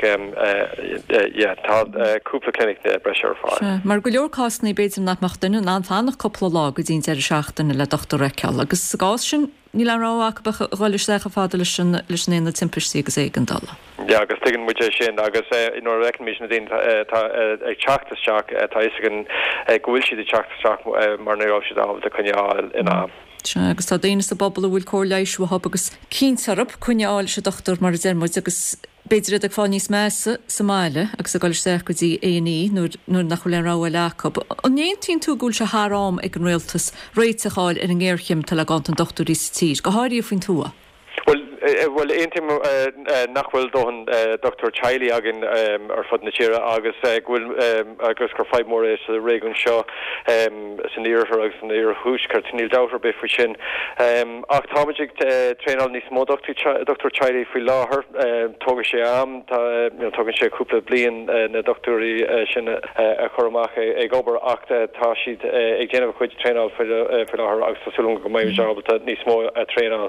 tá cúpla clinic de breise ar fáil. Mar go leorcásnaí beidir nachach duine ná fánach coppla lá go dtíon ar seachtainna le Doctor Reiceal agus gás sin ní le ráach gáilisteach a fáda leis leis néna timpirsaí agus éigendala. Ja agus tuigen mu sin agus in recognition na dín ag teachtasteach tá isgan gohfuil siad teachtasteach mar na ráisiad á a chuineáil in am. agus tá déana sa bobbal bhfuil cóir leisú hab agus cínsarab chuineáil se Doctor mar dermid agus beidir ag fáil níos measa sa máile agus a gáilisteach go dtí A and E nuair nach chuil rá lecob. An néontín tú gúil se hárám ag an réaltas réiteáil ar an ggéirchim tal a gan an doctorí sa tír. Go háirí faoin túa? Well eintim nachhfuil dohan Doctor Chiley agin ar fod na tíre agus gúil agus gur feid mór éis a réún seo san íorthar agus an íor hús cartíníil dáhar be fri sin. Ach táidig tréál níos mó Doctor Chiley fao láthair tóga sé am tugann sé cúpla blion na doctorí sin a chormach ag obair ach tá siad ag déanamh chuid tréál fao láthair agus tásúlung go maiid jarbalta níos mó a tréál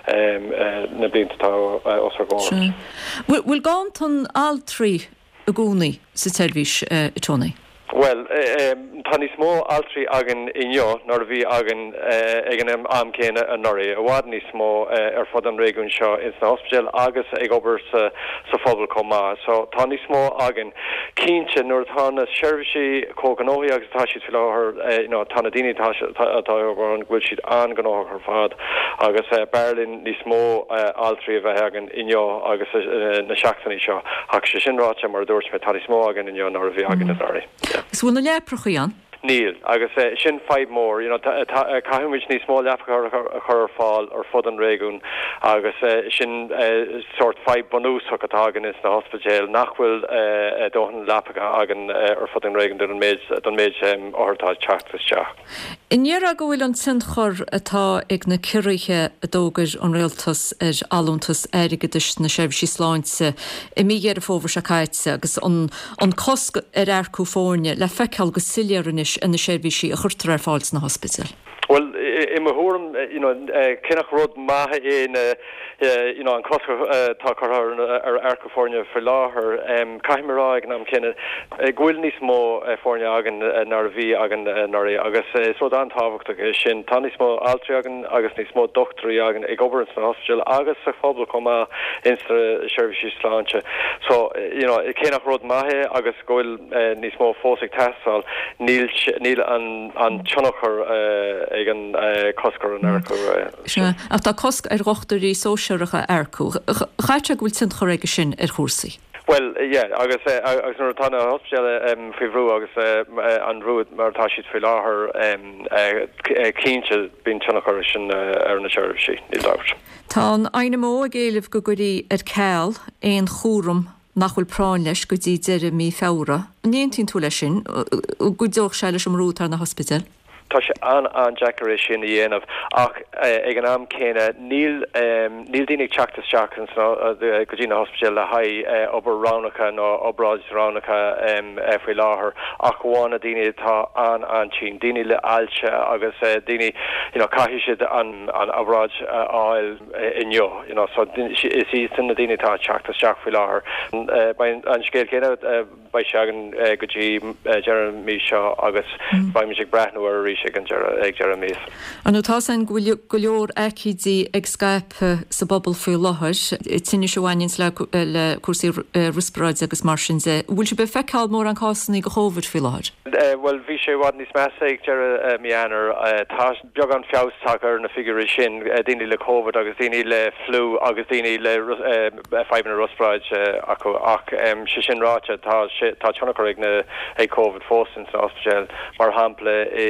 na bíntatá os ar gáir. Bhfuil gáin tan all trí a gúnaí sa teirvís i tónaí? Well, tá ní smó altri agin inyo nor bhí agin ag an am céine a norí a bhád ní smó ar fod an réún seo ins na hospital agus ag obair sa phobal comá. So tá ní smó agin cínte nuair tána seirbhísí cóganóí agus tá siad fi láthair tána daoine atá an ghfuil siad an gnóth ar fad agus Berlin ní smó altri a bheith agin inyo agus na seachtaí seo ach sé sin ráte mar dúirt me tá ní smó agin inyo nor bhí agin a norí. Is bhfuil na leprochaí an? Níl, agus sin feid mór, caiimiid ní smó lefa a chur fáil ar fud an réún agus sin sort feid bonús atágan is na hospital nachhfuil dóhan lepacha agan ar fud an réún don méid don méid áirtá teachtasteach. Inéar go bhfuil an sinchor atá ag na cirithe a dógur an réaltas ar alúntas airigeis na seirbhísí sláinte i míhéar a fóbhar se caiite agus an cosc ar aircú fórne le feiceáil go siliaris in na seirbhísí a chuirtar ar fáilt na hospital. Well, i ma húm cinnach rud maithe in an cosca tá ar airca fórne for láthair caiimrá ag am cinenne ghfuil níos mó fórne agan nar bhí agan norí agus is rud antáhacht sin tá níos mó altri agan agus níos mó doctorí agan ag obair na hospital agus sa phobal comá instra seirbhísí sláinte. So cinnach rud maithe agus ghfuil níos mó fósaigh teáil níl an tionachar ag an coscar an aircú. Ach tá cosc ar rochtarí sóisiúracha aircú. Chaite bhfuil sin choréige sin ar chósaí? Well, yeah, agus agus nuair tána hospital fihrú agus an rúd mar tá siad fi láthair cínte bín tionachar sin ar na seirbhísí ní dáirt. Tá aine mó a géalah go gurí ar ceall éon chúram nachhfuil práin leis go dtí deire mí fera. Néontín tú leis sin go dúch se leis an rútar na hospital? Tá sé an an Jackaris sin i dhéanamh ach ag an am céine níl níl daoine teachtasteach go dtí na hospital le haid obair ránacha nó obráid ránacha faoi láthair ach bháinna daoine tá an an sin daoine le ailte agus daoine caithí siad an obráid áil inneo so is í sin na daoine tá teachtasteach faoi láthair an scéil céine ba seagan go dtí Jeremy seo agus baimiigh brethnú ar rí ag Jeremys. An tá san go leor ecídí ag Skype sa bobbal fiú láthair, tinne seohains le cuasaí rispráid agus mar sin de. Bhfuil se be feiceáil mór an cásanna go chóbhar fiú láthair? Well, bhí sé bhád níos measa ag Jeremíanar tá beag an feabhsachar na figurí sin daoine le COVID agus daoine le flu agus daoine le feimna rispráid acu ach sé sin ráte tá tionachar ag na ag COVID fósin sa hospital mar hampla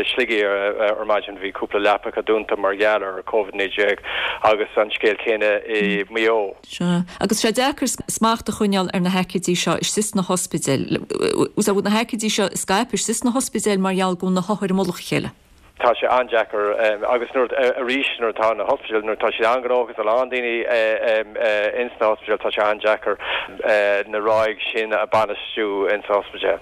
sligi ar maidin bhí cúpla lepa a dúnta mar geall ar COVID níodeag agus an scéal chéine i mio. Agus sé dechar smáachta chuineal ar na hecidí seo is sis na hospital. Ús a bhd na hecidí seo Skype is sis na hospital marall gún na háir molach chéile. Tá sé anjackar agus nuair a ríis nuair tá na hospital nuair tá sé anrógus a landíine insna hospital tá sé anjackar na ráig sin a banistú insna hospital.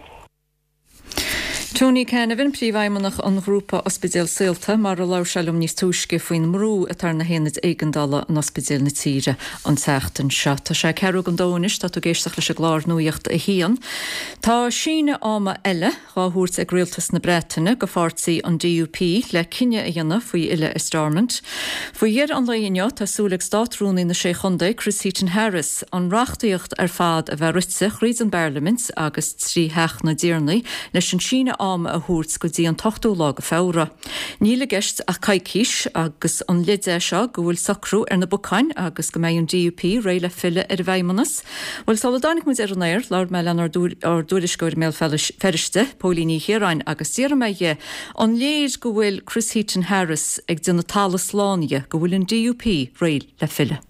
Tony Canavin príomhhaimmanach an grúpa Ospidéal Saolta mar a lá selum níos túisce faoin mrú a tar na héanaid éigendala an Ospidéal na tíre an teachtain seo. Tá sé ceú an dóis tá tú géisteach leis a glár nuíocht a hían. Tá síne áma eile ráthúirt ag rialtas na Bretainine go fáirtaí an D U P le cinenne a dhéanamh faoi ile Stormont. Faoi dhéar an laonne tásúlaigh státrúnaí na sé chundaigh Chris Heaton Harris an reachtaíocht ar fad a bheith ritsa chríd an Parliament agus trí heach na díirnaí leis an síne am a húirt go dtí an tochtú lá go fára. Níle geist a caiicís agus an lidé seo go bhfuil sacrú ar na bucáin agus go méid an D U P réile fille ar bhaimmanas. Bhfuil saladánig mu ar an éir leir me an ar dúriscoir mé feriste Pólíní Hieráin agus tíar méige an léir go bhfuil Chris Heaton Harris ag duna talas lánie go bhfuil an D U P réil le fille.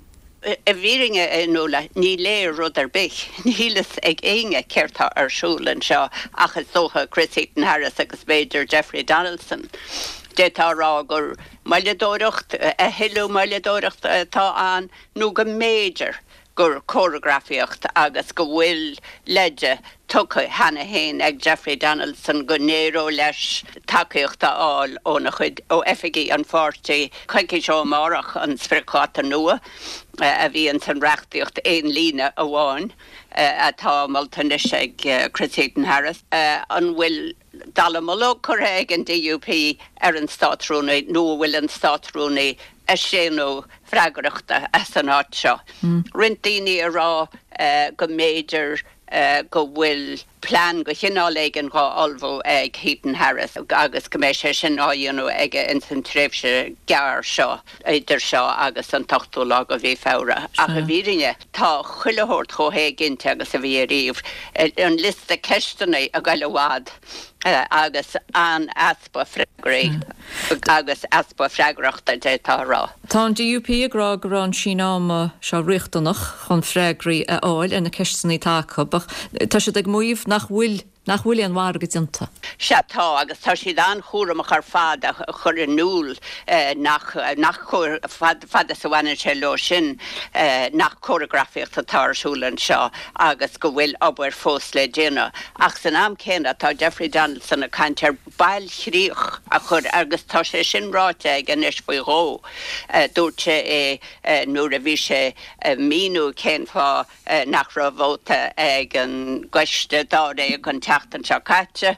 A víringe nóla ní léir rud ar bich, nílas ag éige ceirtá ar siúlan seo achas dócha Chris Heaton Harris agus Major Jeffrey Donaldson. Détá rá gur mailedóireacht a heilú mailedóireacht tá an nó go Major gur choreografíocht agus go bhfuil leide tucha hena héin ag Jeffrey Donaldson go néró leis takeíochta áil óna chud ó efigi an fáirtí chuici seo marach an sfricáta nua a bhí an san reachtaíocht éon lína a bháin atá maltanis ag Chris Heaton Harris an bhfuil dalamolo correg an D U P ar an státrúnaí nó bhfuil an státrúnaí a séanú freagarachta as an áit seo. Rintíní a rá uh, go Major uh, go bhfuil plán go chinnáléigen gá albhó ag Heaton Harris agus go mééis sé sin áionú ag in san tréimhse gear seo idir seo agus an tochtú lá go bhí fára. A go bhírinne tá chuilehoirt chóhé ginnte agus a bhí riomh an lista ceistena a gaiilehád uh, agus an aspa freigraí agus aspa freigrachta détá rá. Tá an D U P agrá go rán sínáma seo riachtanach chun freigraí a áil ina ceistanaí táchabach. Tá sé ag muomh nach bhfuil nach bhfuil an mhar go dionta. Se tá agus tá siad an chóramach ar fad a chur in núl nach nach fad a bhhaine sé lo sin nach choreografíocht a tásúlan seo agus go bhfuil obair fós le déine. Ach san am céna tá Jeffrey Donaldson a cantar bail chríoch a chur agus tá sé sin ráte ag an is faoi ró. Dúirte é nuair a bhí sé míú cén fá nach ra bhóta ag an gcuiste dá é an teachtan seo caite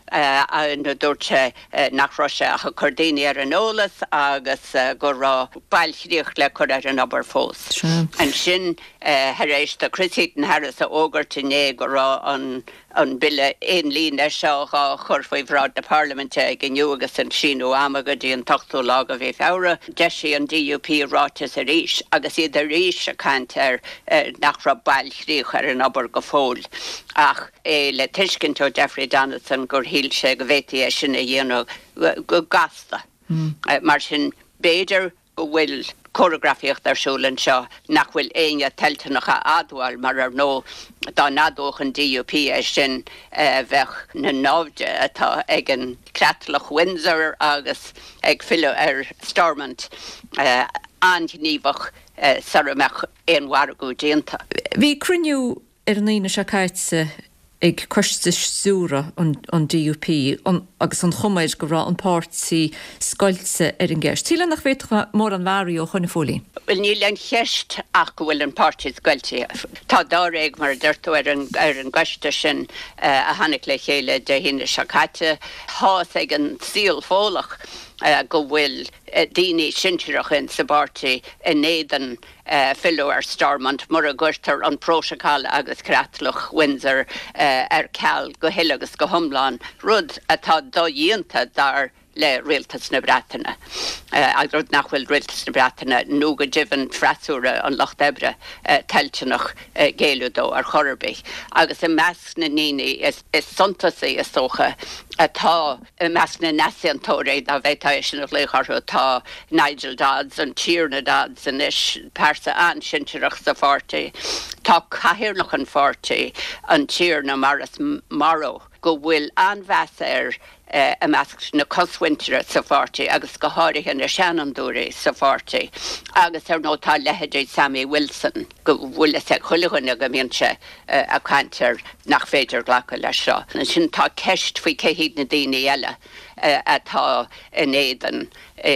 a na dúirte nach Roise a chudéine ar an ólas agus go rá bailchríocht le chur ar an obair fós. An sin éis de Chris Heaton Harris a ógartané go rá an an bille éon lína seo á churfaoh rád na Parliamente ag gniu agus an sinú ama go dtí an tochtú lá a bhíh ára, deisi an D U P rátas a ríis agus iad a ríis a cant ar nach ra bailchríoch ar an obair go fóil. Ach é le tuiscintó Jeffrey Donaldson gur híl sé go bhétaí sin a dhéanú go gasta. Mar sin béidir go bhfuil choreografíocht ar siúlann seo nach bhfuil éine teltenacha adháil mar ar nó dá nadóch an D U P é sin bheith na náide atá ag an Creatlach Windsor agus ag fille ar Stormont anníomhach sarameach éonhharú déanta. Bhí cruniú ar an íine se caitse ag chuiste súra an D U P agus an chumaid go rá an pártsaí scoilte ar an gceist. Tíle nach bhéit mór an bharí ó chuna fólín. Bhfuil ní len cheist ach go bhfuil an pártsaí scoilte. Tá dá réig mar dúirtú ar an ar an gcuiste sin a hanig le chéile de hinne se caite hás ag an síl fólach. Uh, go bhfuil uh, daoine sinteachchan sa bártaí in éan uh, fillú ar Stormont mar a gcuirtar an próseáil agus Creatlach Windsor uh, ar ceall go hiile agus go thomláin rud atá dó dhéanta dar le réaltas na Breataine. Uh, ag rud nachhfuil réaltas na Breataine nó go divan frasúra an Loch Debre uh, teltenach uh, géilúdó ar Chorrby. Agus i meas na níní is, is suntasaí is socha atá i meas na nasiantóréid a bheitá sin of lécharú tá Nigel Dodds an Tierna Dodds an is persa an sinteach sa forti. Tá cahirirnach an forti an Tierna Maras Marrow go bhfuil anmheasa ar Uh, a measc na coswintere sa forti agus go háirithe na Shannondúí sa forti agus ar nótá lehéidir Sammy Wilson go bhfuil sé chuilehanna go mionse uh, a cantar nach féidir ghlacha lei seo. Na sin tá ceist faoi céhíad na daoine eile uh, atá in éan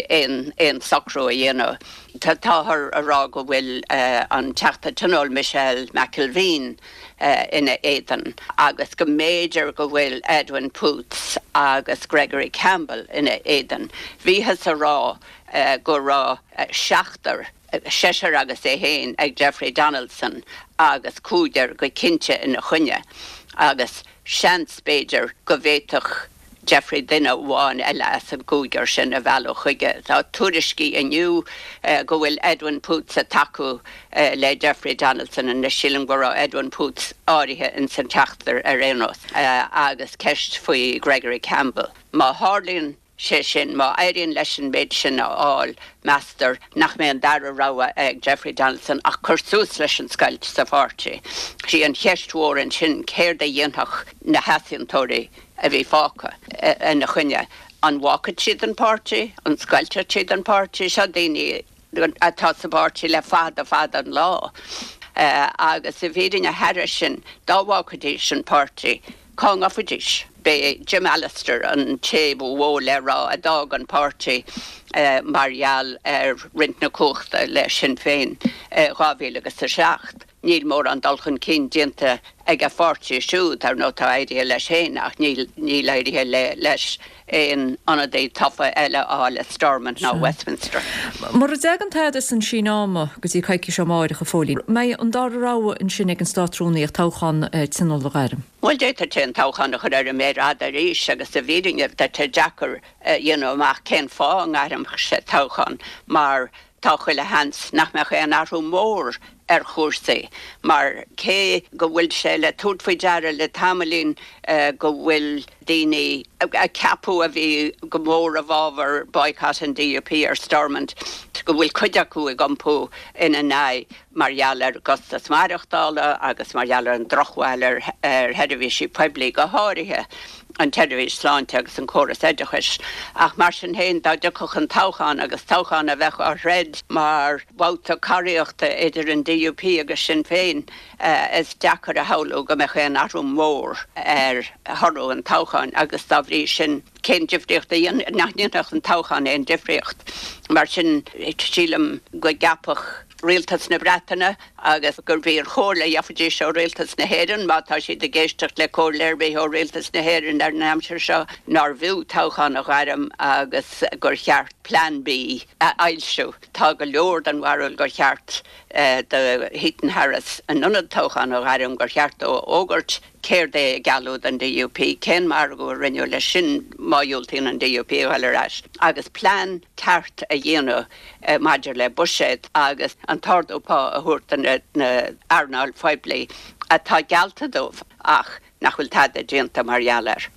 in in sacrú a dhéanamh. Tá táthar ará go bhfuil uh, an teachta Tunol Michelle McIlveen uh, ina éan agus go méidir go bhfuil Edwin Poots agus Gregory Campbell ina éan. Bhí has a rá uh, go rá uh, seachtar uh, séisir agus é héin ag Jeffrey Donaldson agus cúidir go cinse ina chunne agus seanspéidir go bhéiteach Jeffrey Dinna bháin eile as an gúidir sin a bhealú chuige. Tá tuairiscí aniu uh, go bhfuil Edwin Poots a tacu uh, le Jeffrey Donaldson an na sílim go rá Edwin Poots áirithe in san teachtar ar rénos uh, agus ceist faoi Gregory Campbell. Má hálíonn sé sin má éiríonn leis an méid sin áil meastar nach mé an dara ráha ag Jeffrey Donaldson ach chursús leis an scoilt sa forti. Sí an cheistmhór an sin céir de dhéonach na hasiantóirí a bhí fáca in na chunne. An bhácad siad an párti, an scoilte siad an párti, seo daoine atá sa párti le fad a fad an lá. Uh, agus a bhíidir a heire sin dá bhácadís an párti, Cong of Fiddish, be Jim Allister an tébú bhó le rá a dag an párti uh, marial ar rint na cóchta le sin féin uh, rábhíle agus a seacht. Níl mór an dalchan cin dianta ag a forti siúd ar nó tá éirithe leis héin ach níl níl éirithe le leis éon anna dé tafa eile á le Stormont ná Westminster. Mar a degan taid is an sin áma go dtí caiici seo máide go fólí. Mé an dáráha in sin ag an státrúnaí ag táchan tinol le gairim. Bhfuil déta té an táchan a chur ar a méid a ríis agus a bhíringe de te Jackar amach cén fá an gairim sé táchan mar táchuile hans nach me an arú mór ar chóirsaí, mar cé go bhfuil sé le tútfaoi deara le tamalín uh, go bhfuil daoine a capú a bhí go mór a bhábhar boycott an D U P ar Stormont, go bhfuil chuideachú i gompú ina ná margheall ar Gustas Marachtála agus margheall ar an drochhil ar, ar headmhísí poiblí go háirithe an televis sláinte agus an choras éidechas. Ach mar sin héin dá decoch an táchan agus táchan a bheith a réid mar bhálta caríochta idir an D U P agus sin féin uh, is deachar a haú go mecha an arú mór ar thorú an táchan agus tá bhrí sin cén difriocht a nachníach an táchan éon difriocht. Mar sin sílam go gapach réaltas na Breataine agus gur bhí an chóir le jaafadí seo réaltas na Héireann, má tá siad a géisteach le cóir léirbé ó réaltas na Héireann ar na Hampshire seo nar bhú táchan a gairim agus gur cheart plan B a ailsú. Tá go leor an bharúil gur cheart uh, de Heaton Harris an nunad táchan a gairim gur cheart ó ógurt céir dé galúd an D U P, cén mar go rinneú le sin máúiltín an D U P heileráis. Agus plán ceart a dhéanú uh, maidir le Bushhead agus an tardópá a thuirta na, na Arnold Foibley atá gealta dómh ach nachhfuil tad a déanta margheallar.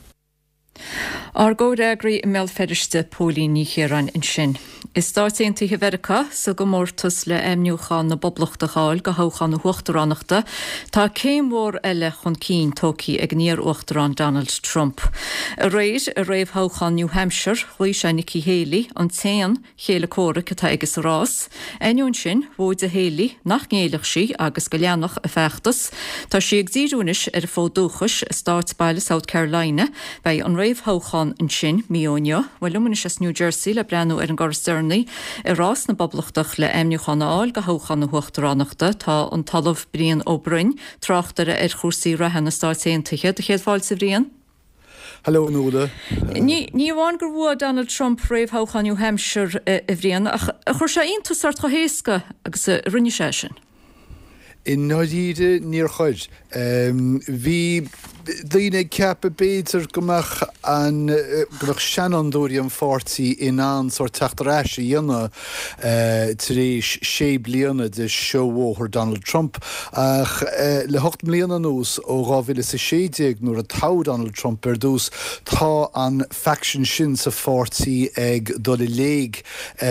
Ar góra agri mé feidirste pólí ní chéran in sin. Is stáitéanta hevercha sa go mórtas le emniuchan na boblachta cháil go háchan na huachtaránachta, tá céimhór eile chun cín tócí ag níor uachtarán Donald Trump. A réir a réibh háchan New Hampshire, chuí sé Nikki Haley, an téan chéle córa catá agus rás, einún sin bhóid a Haley nach ngéalach sí agus go leannach a feachtas, tá si ag díúnis ar fódúchas Startsbaile South Carolina, bei an réibh háchan in sin míónio, bhfuil luminis as New Jersey le breanú ar an Gorsternaí, i rás na boblachtaach le emniuchan áil go háchan na huachtaránachta, tá an talamh bríon ó Bryn, tráchtara ar chósaí rathe na stáitéantaithe, de chéad fáil sa bhríon? Hello, Nuda. Ní bháin gur bhua Donald Trump réibh háchan New Hampshire i bhríon, a chuir sé iontasart go héasca agus a rinne sé sin. In náidíide níor chuid. Bhí Dine ceap a béidir gomach an gomach Shannondóí an fórtaí in an sort teachtarráis a dhéanana taréis sé bliana de seomhóthar Donald Trump ach le hocht mbliana nús ó gáhile sa séideag nuair a tá Donald Trump ar dús tá an faction sin sa fórtaí ag dul i léig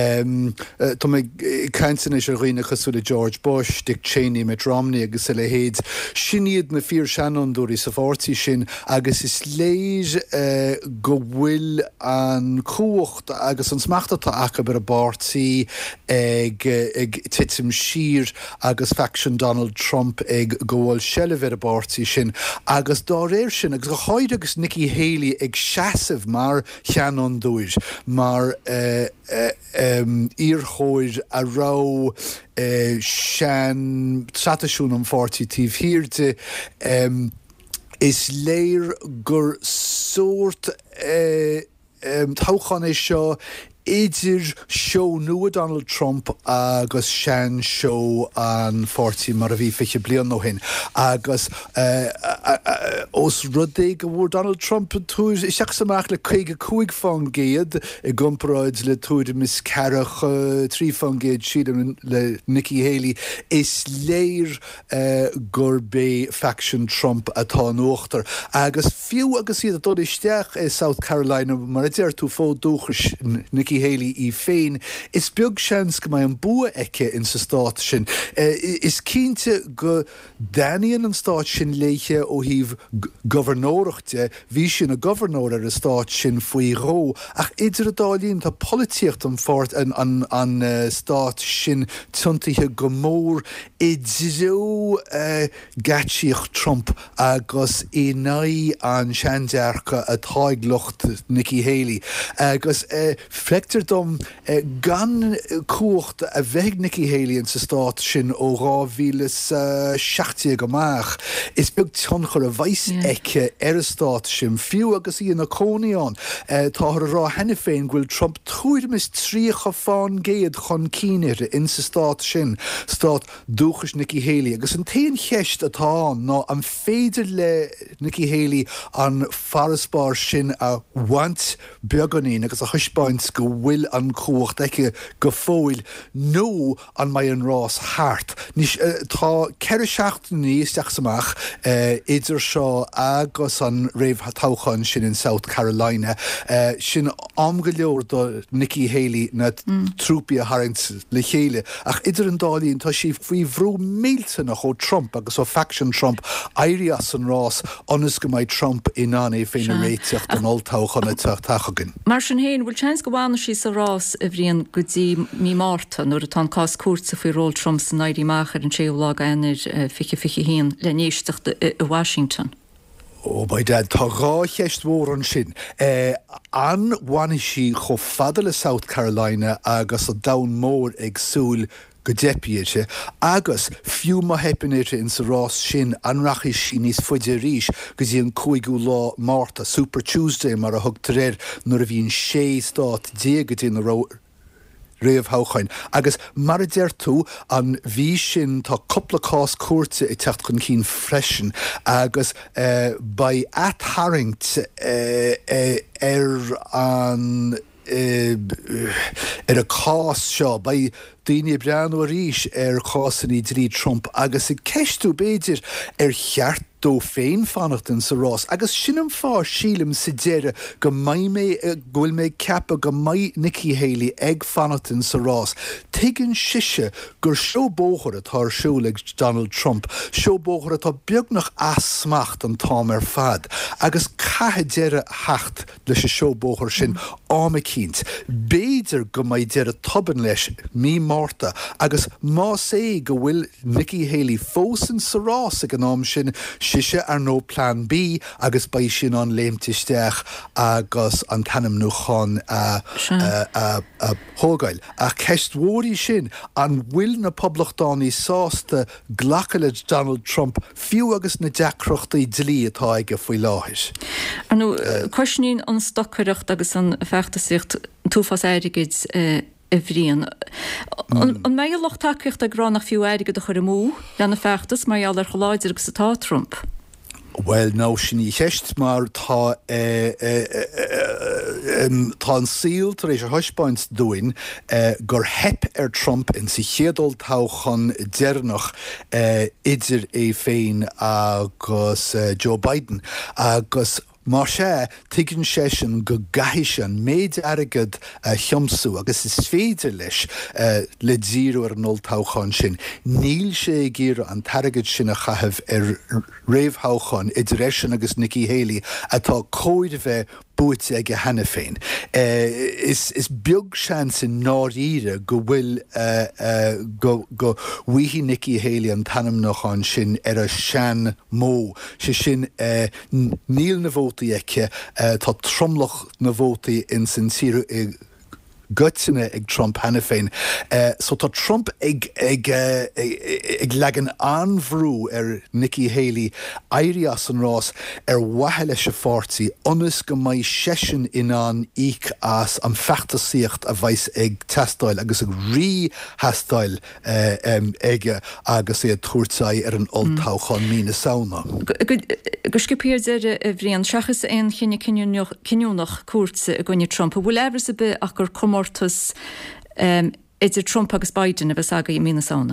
Tá mé cainsan is a roioine chasúla George Bush, Dick Cheney, Mitt Romney agus le héad siniad na fíor Shannondóí sa fórtaí sin agus is léir uh, go bhfuil an cuacht agus an smachtatá acha bar a bártaí ag, ag titim sír agus faction Donald Trump ag go bhfuil sellh ar a bártaí sin agus dá réir sin agus go háid agus Nikki Haley ag seasamh mar Shannondóir mar uh, uh, um, íorchóir a rá uh, sean tratasisiún an fórtaí tíobh hirirte um, is léir gur sórt uh, um, táchan é seo idir seo nua Donald Trump agus sean seo an fórtaí mar a bhí fiche blian nó hin agus uh, uh, uh, os rudé go bhór Donald Trump túir is seach samach le chuige cúig fan géad i gcomparáid le túir mis carach uh, trí fan géad siad le Nikki Haley is léir uh, gur bé faction Trump atá nóachtar agus fiú agus iad a dod isteach i South Carolina mar a déir tú fó dúchas Nikki Haley í féin is beag seans go mai an bua eice in sa stát sin uh, is cínte go daíonn an stát sin léiche ó híh governóireachta bhí sin a governóir ar a stát sin faoi ró ach idir a dálíonn tá polítíocht an fort an, an, an uh, stát sin tuntaithe go mór i ddó uh, gatíocht Trump agus i naí an seandearcha a táiglocht Nikki Haley agus uh, Flectar dom uh, gan cuacht a bheith Nikki Haley in sa stát sin ó ráhílas uh, seachtaí go maach is beag tionchar a bhais eice ar a stát sin fiú agus í na cónaíán uh, tá ar a rá henne féin ghfuil Trump túir mis tríocha fáin géad chun cíneir in sa stát sin stát dúchas Nikki Haley agus an taon cheist atá ná an féidir le Nikki Haley an farraspár sin a want beaganí agus a thuispáint go bhfuil an cuacht eice go fóil nó an mai an rás háart. Nís uh, tá ceir seachtain níos teach samach uh, idir seo agus an réimh táchan sin in South Carolina uh, sin am go leor do Nikki Haley na mm. trúpi a haint le chéile ach idir an dálíonn tá si faoi bhrú mélte nach ó Trump agus ó faction Trump éirí as an rás anas go mbeidh Trump in an é féin a réiteocht an oltáchan a tachagan. Mar sin héin bhfuil teans go bhana sí sa rás a bhríon go dtí mí máta nuair atá cás cuasa faoi ról Trump san éirí machar an tréomhlága einir fiche fiche híon le néisteach i Washington. Ó ba dad tá rá cheist mhór an sin. Uh, an bhaine sí cho fada le South Carolina agus a dain mór ag súil go depiate agus fiú má hepinéte in sa rás sin anrachis sin níos foiide ríis go dtí an cúigú lá máta Super Tuesday mar a thugtar réir nuair a bhíonn sé stát déag go dtí na rá réamh háchain agus mar a déir tú an bhí sin tá coppla cás cuarta i techt chun cín freisin agus uh, ba atharingt uh, uh, ar an uh, ar a cás seo ba daoine brean ó ríis ar chásan í drí Trump agus i ceistú béidir ar cheart dó féin fannacht in sa rás agus sinnam fá sílim sa deire go mai mé ghfuil mé ceappa go mai Nikki Haley ag fannacht in sa rás tuigeann siise gur seobóchar atá siúla Donald Trump seobóchar atá beag nach asmacht an tám ar fad agus cathe deire hecht leis a seobóchar sin áma cínt béidir go mai deire toban leis mí máta agus má sé go bhfuil Nikki Haley fósan sa rás ag an nám sin siise ar nó plan B agus ba sin an léimtisteach agus an tanam nuchan a, a, a, a hógail. A ceisthóirí sin an bhfuil na poblachtánaí sásta ghlacaile Donald Trump fiú agus na deacrochtaí dlí atá aige faoi láthis. Anú cuisnín an stochaireacht agus an fechtasicht túfas éirigiid uh, a bhríon. An mé lochtaíocht a gránach fiú éige do chur mú lena fechttas mar eall ar choláidir agus atá Trump. Well ná sin í cheist mar tá tá an síl tar éis a thuispáint dúin gur hep ar Trump in sa chéadal táchan déirnach idir é féin agus Joe Biden agus Mar sé tuigeann sé sin go gaiisian méid agad thiomsú agus is féidir leis le ddíú ar an oltáchan sin. Níl sé ggéire an targad sin a chathebh ar réomhthchan idir éis sin agus Nikki Haley atá cóid bheith buite ag hena féin. Uh, is, is beag sean sin náíre go bhfuil uh, uh, go, go wihí Nikki Haley an tanam nach an sin ar a sean mó. Se sin uh, níl na bhótaí eice uh, tá tromlach na bhótaí in sin tíre ag gutsinne ag Trump hena féin. Uh, so tá Trump ag, ag, uh, ag, ag legan anhrú ar Nikki Haley éirí as an rás ar wathe leis a fórtaí ionas go mbeidh sesin inán íc as an feachtasíocht a bheits ag testáil agus ag rí heastáil uh, um, aige agus é tuairteáid ar an oltáchan mína saona. Go skipíir a bhríon seachas an chinne cinúnach cuasa a gine Trump. Bhfuil ebre sa be ach gur comórtas um, idir Trump agus Biden a bheits aga i mína saona?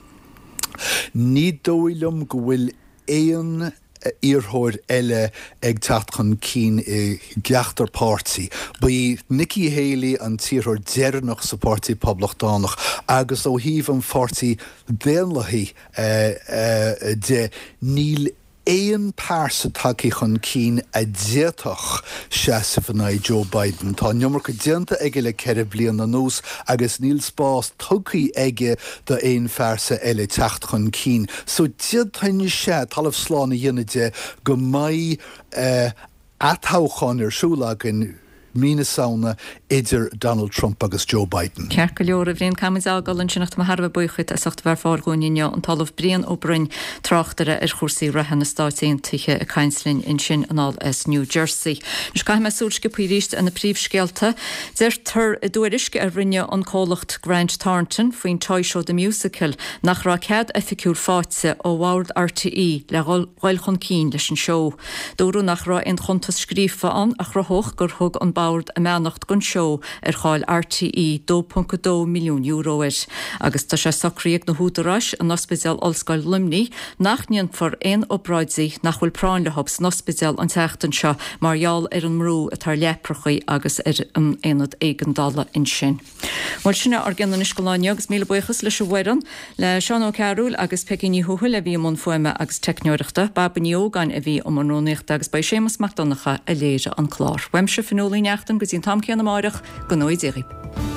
Ní dóilm go bhfuil éon íorthóir eile ag teachchan cín i gceachtar pártaí. Ba í Nikki Haley an tíorthóir déirnach sa pártaí poblachtánaach agus ó híomh an pártaí déanlathaí uh, uh, de níl éon páirsa takeí chun cín a déatach se sa fannaid Joe Biden. Tá neomar go déanta aige le ceithre bliain na nús agus níl spás tucaí aige do éon fearsa eile techt chun cín. So diad tainne sé talamh sláán na dhéanaide go mbeidh uh, athabhchan ar siúlagan mína saona idir Donald Trump agus Joe Biden. Ceir go leor a bhríon camis ágalann sinnacht mar Harbh buchuid a sacht bhar fáil gúinine an talamh bríon ó brinn tráchtara ar chósaí rathan na stáitíon tuiche a Cainslinn in sin anál as New Jersey. Nus caiim súlsce puríist an na príomhscéalta, deir tar i dúirisce a rinne an cólacht Grant Thornton faoin Toy Show the Musical nach rá cead efficúr fáitse ó bhard R T E le ghail chun cín leis an show. Dúrú nach rá in chuntas scrífa an a chrathóch gur thug an báird a meannacht gon show ar cháil R T E two point two milliún euro ir. Agus tá sé sacríag na húdarráis an ospidéal Ollscoil Lumní nach níon for ein opráidsaí nach bhfuil práin le hobs an ospidéal an teachtain seo marall ar an mrú a tar leprachaí agus ar an éad éigeandála in sin. Bhil sinna ar gceanna iscoláine agus míle buchas leis bhhaan le Seán Ó Cearúil agus Pecinní Thuthúil a bhí món fuime agus teicneoireachta Baban Jógan a bhí am an rónaíocht agus ba Séamus McDonacha a léire an chlár. Weimse fanolí neachtan go dtíon tamcéan na máireach go nóid éiri.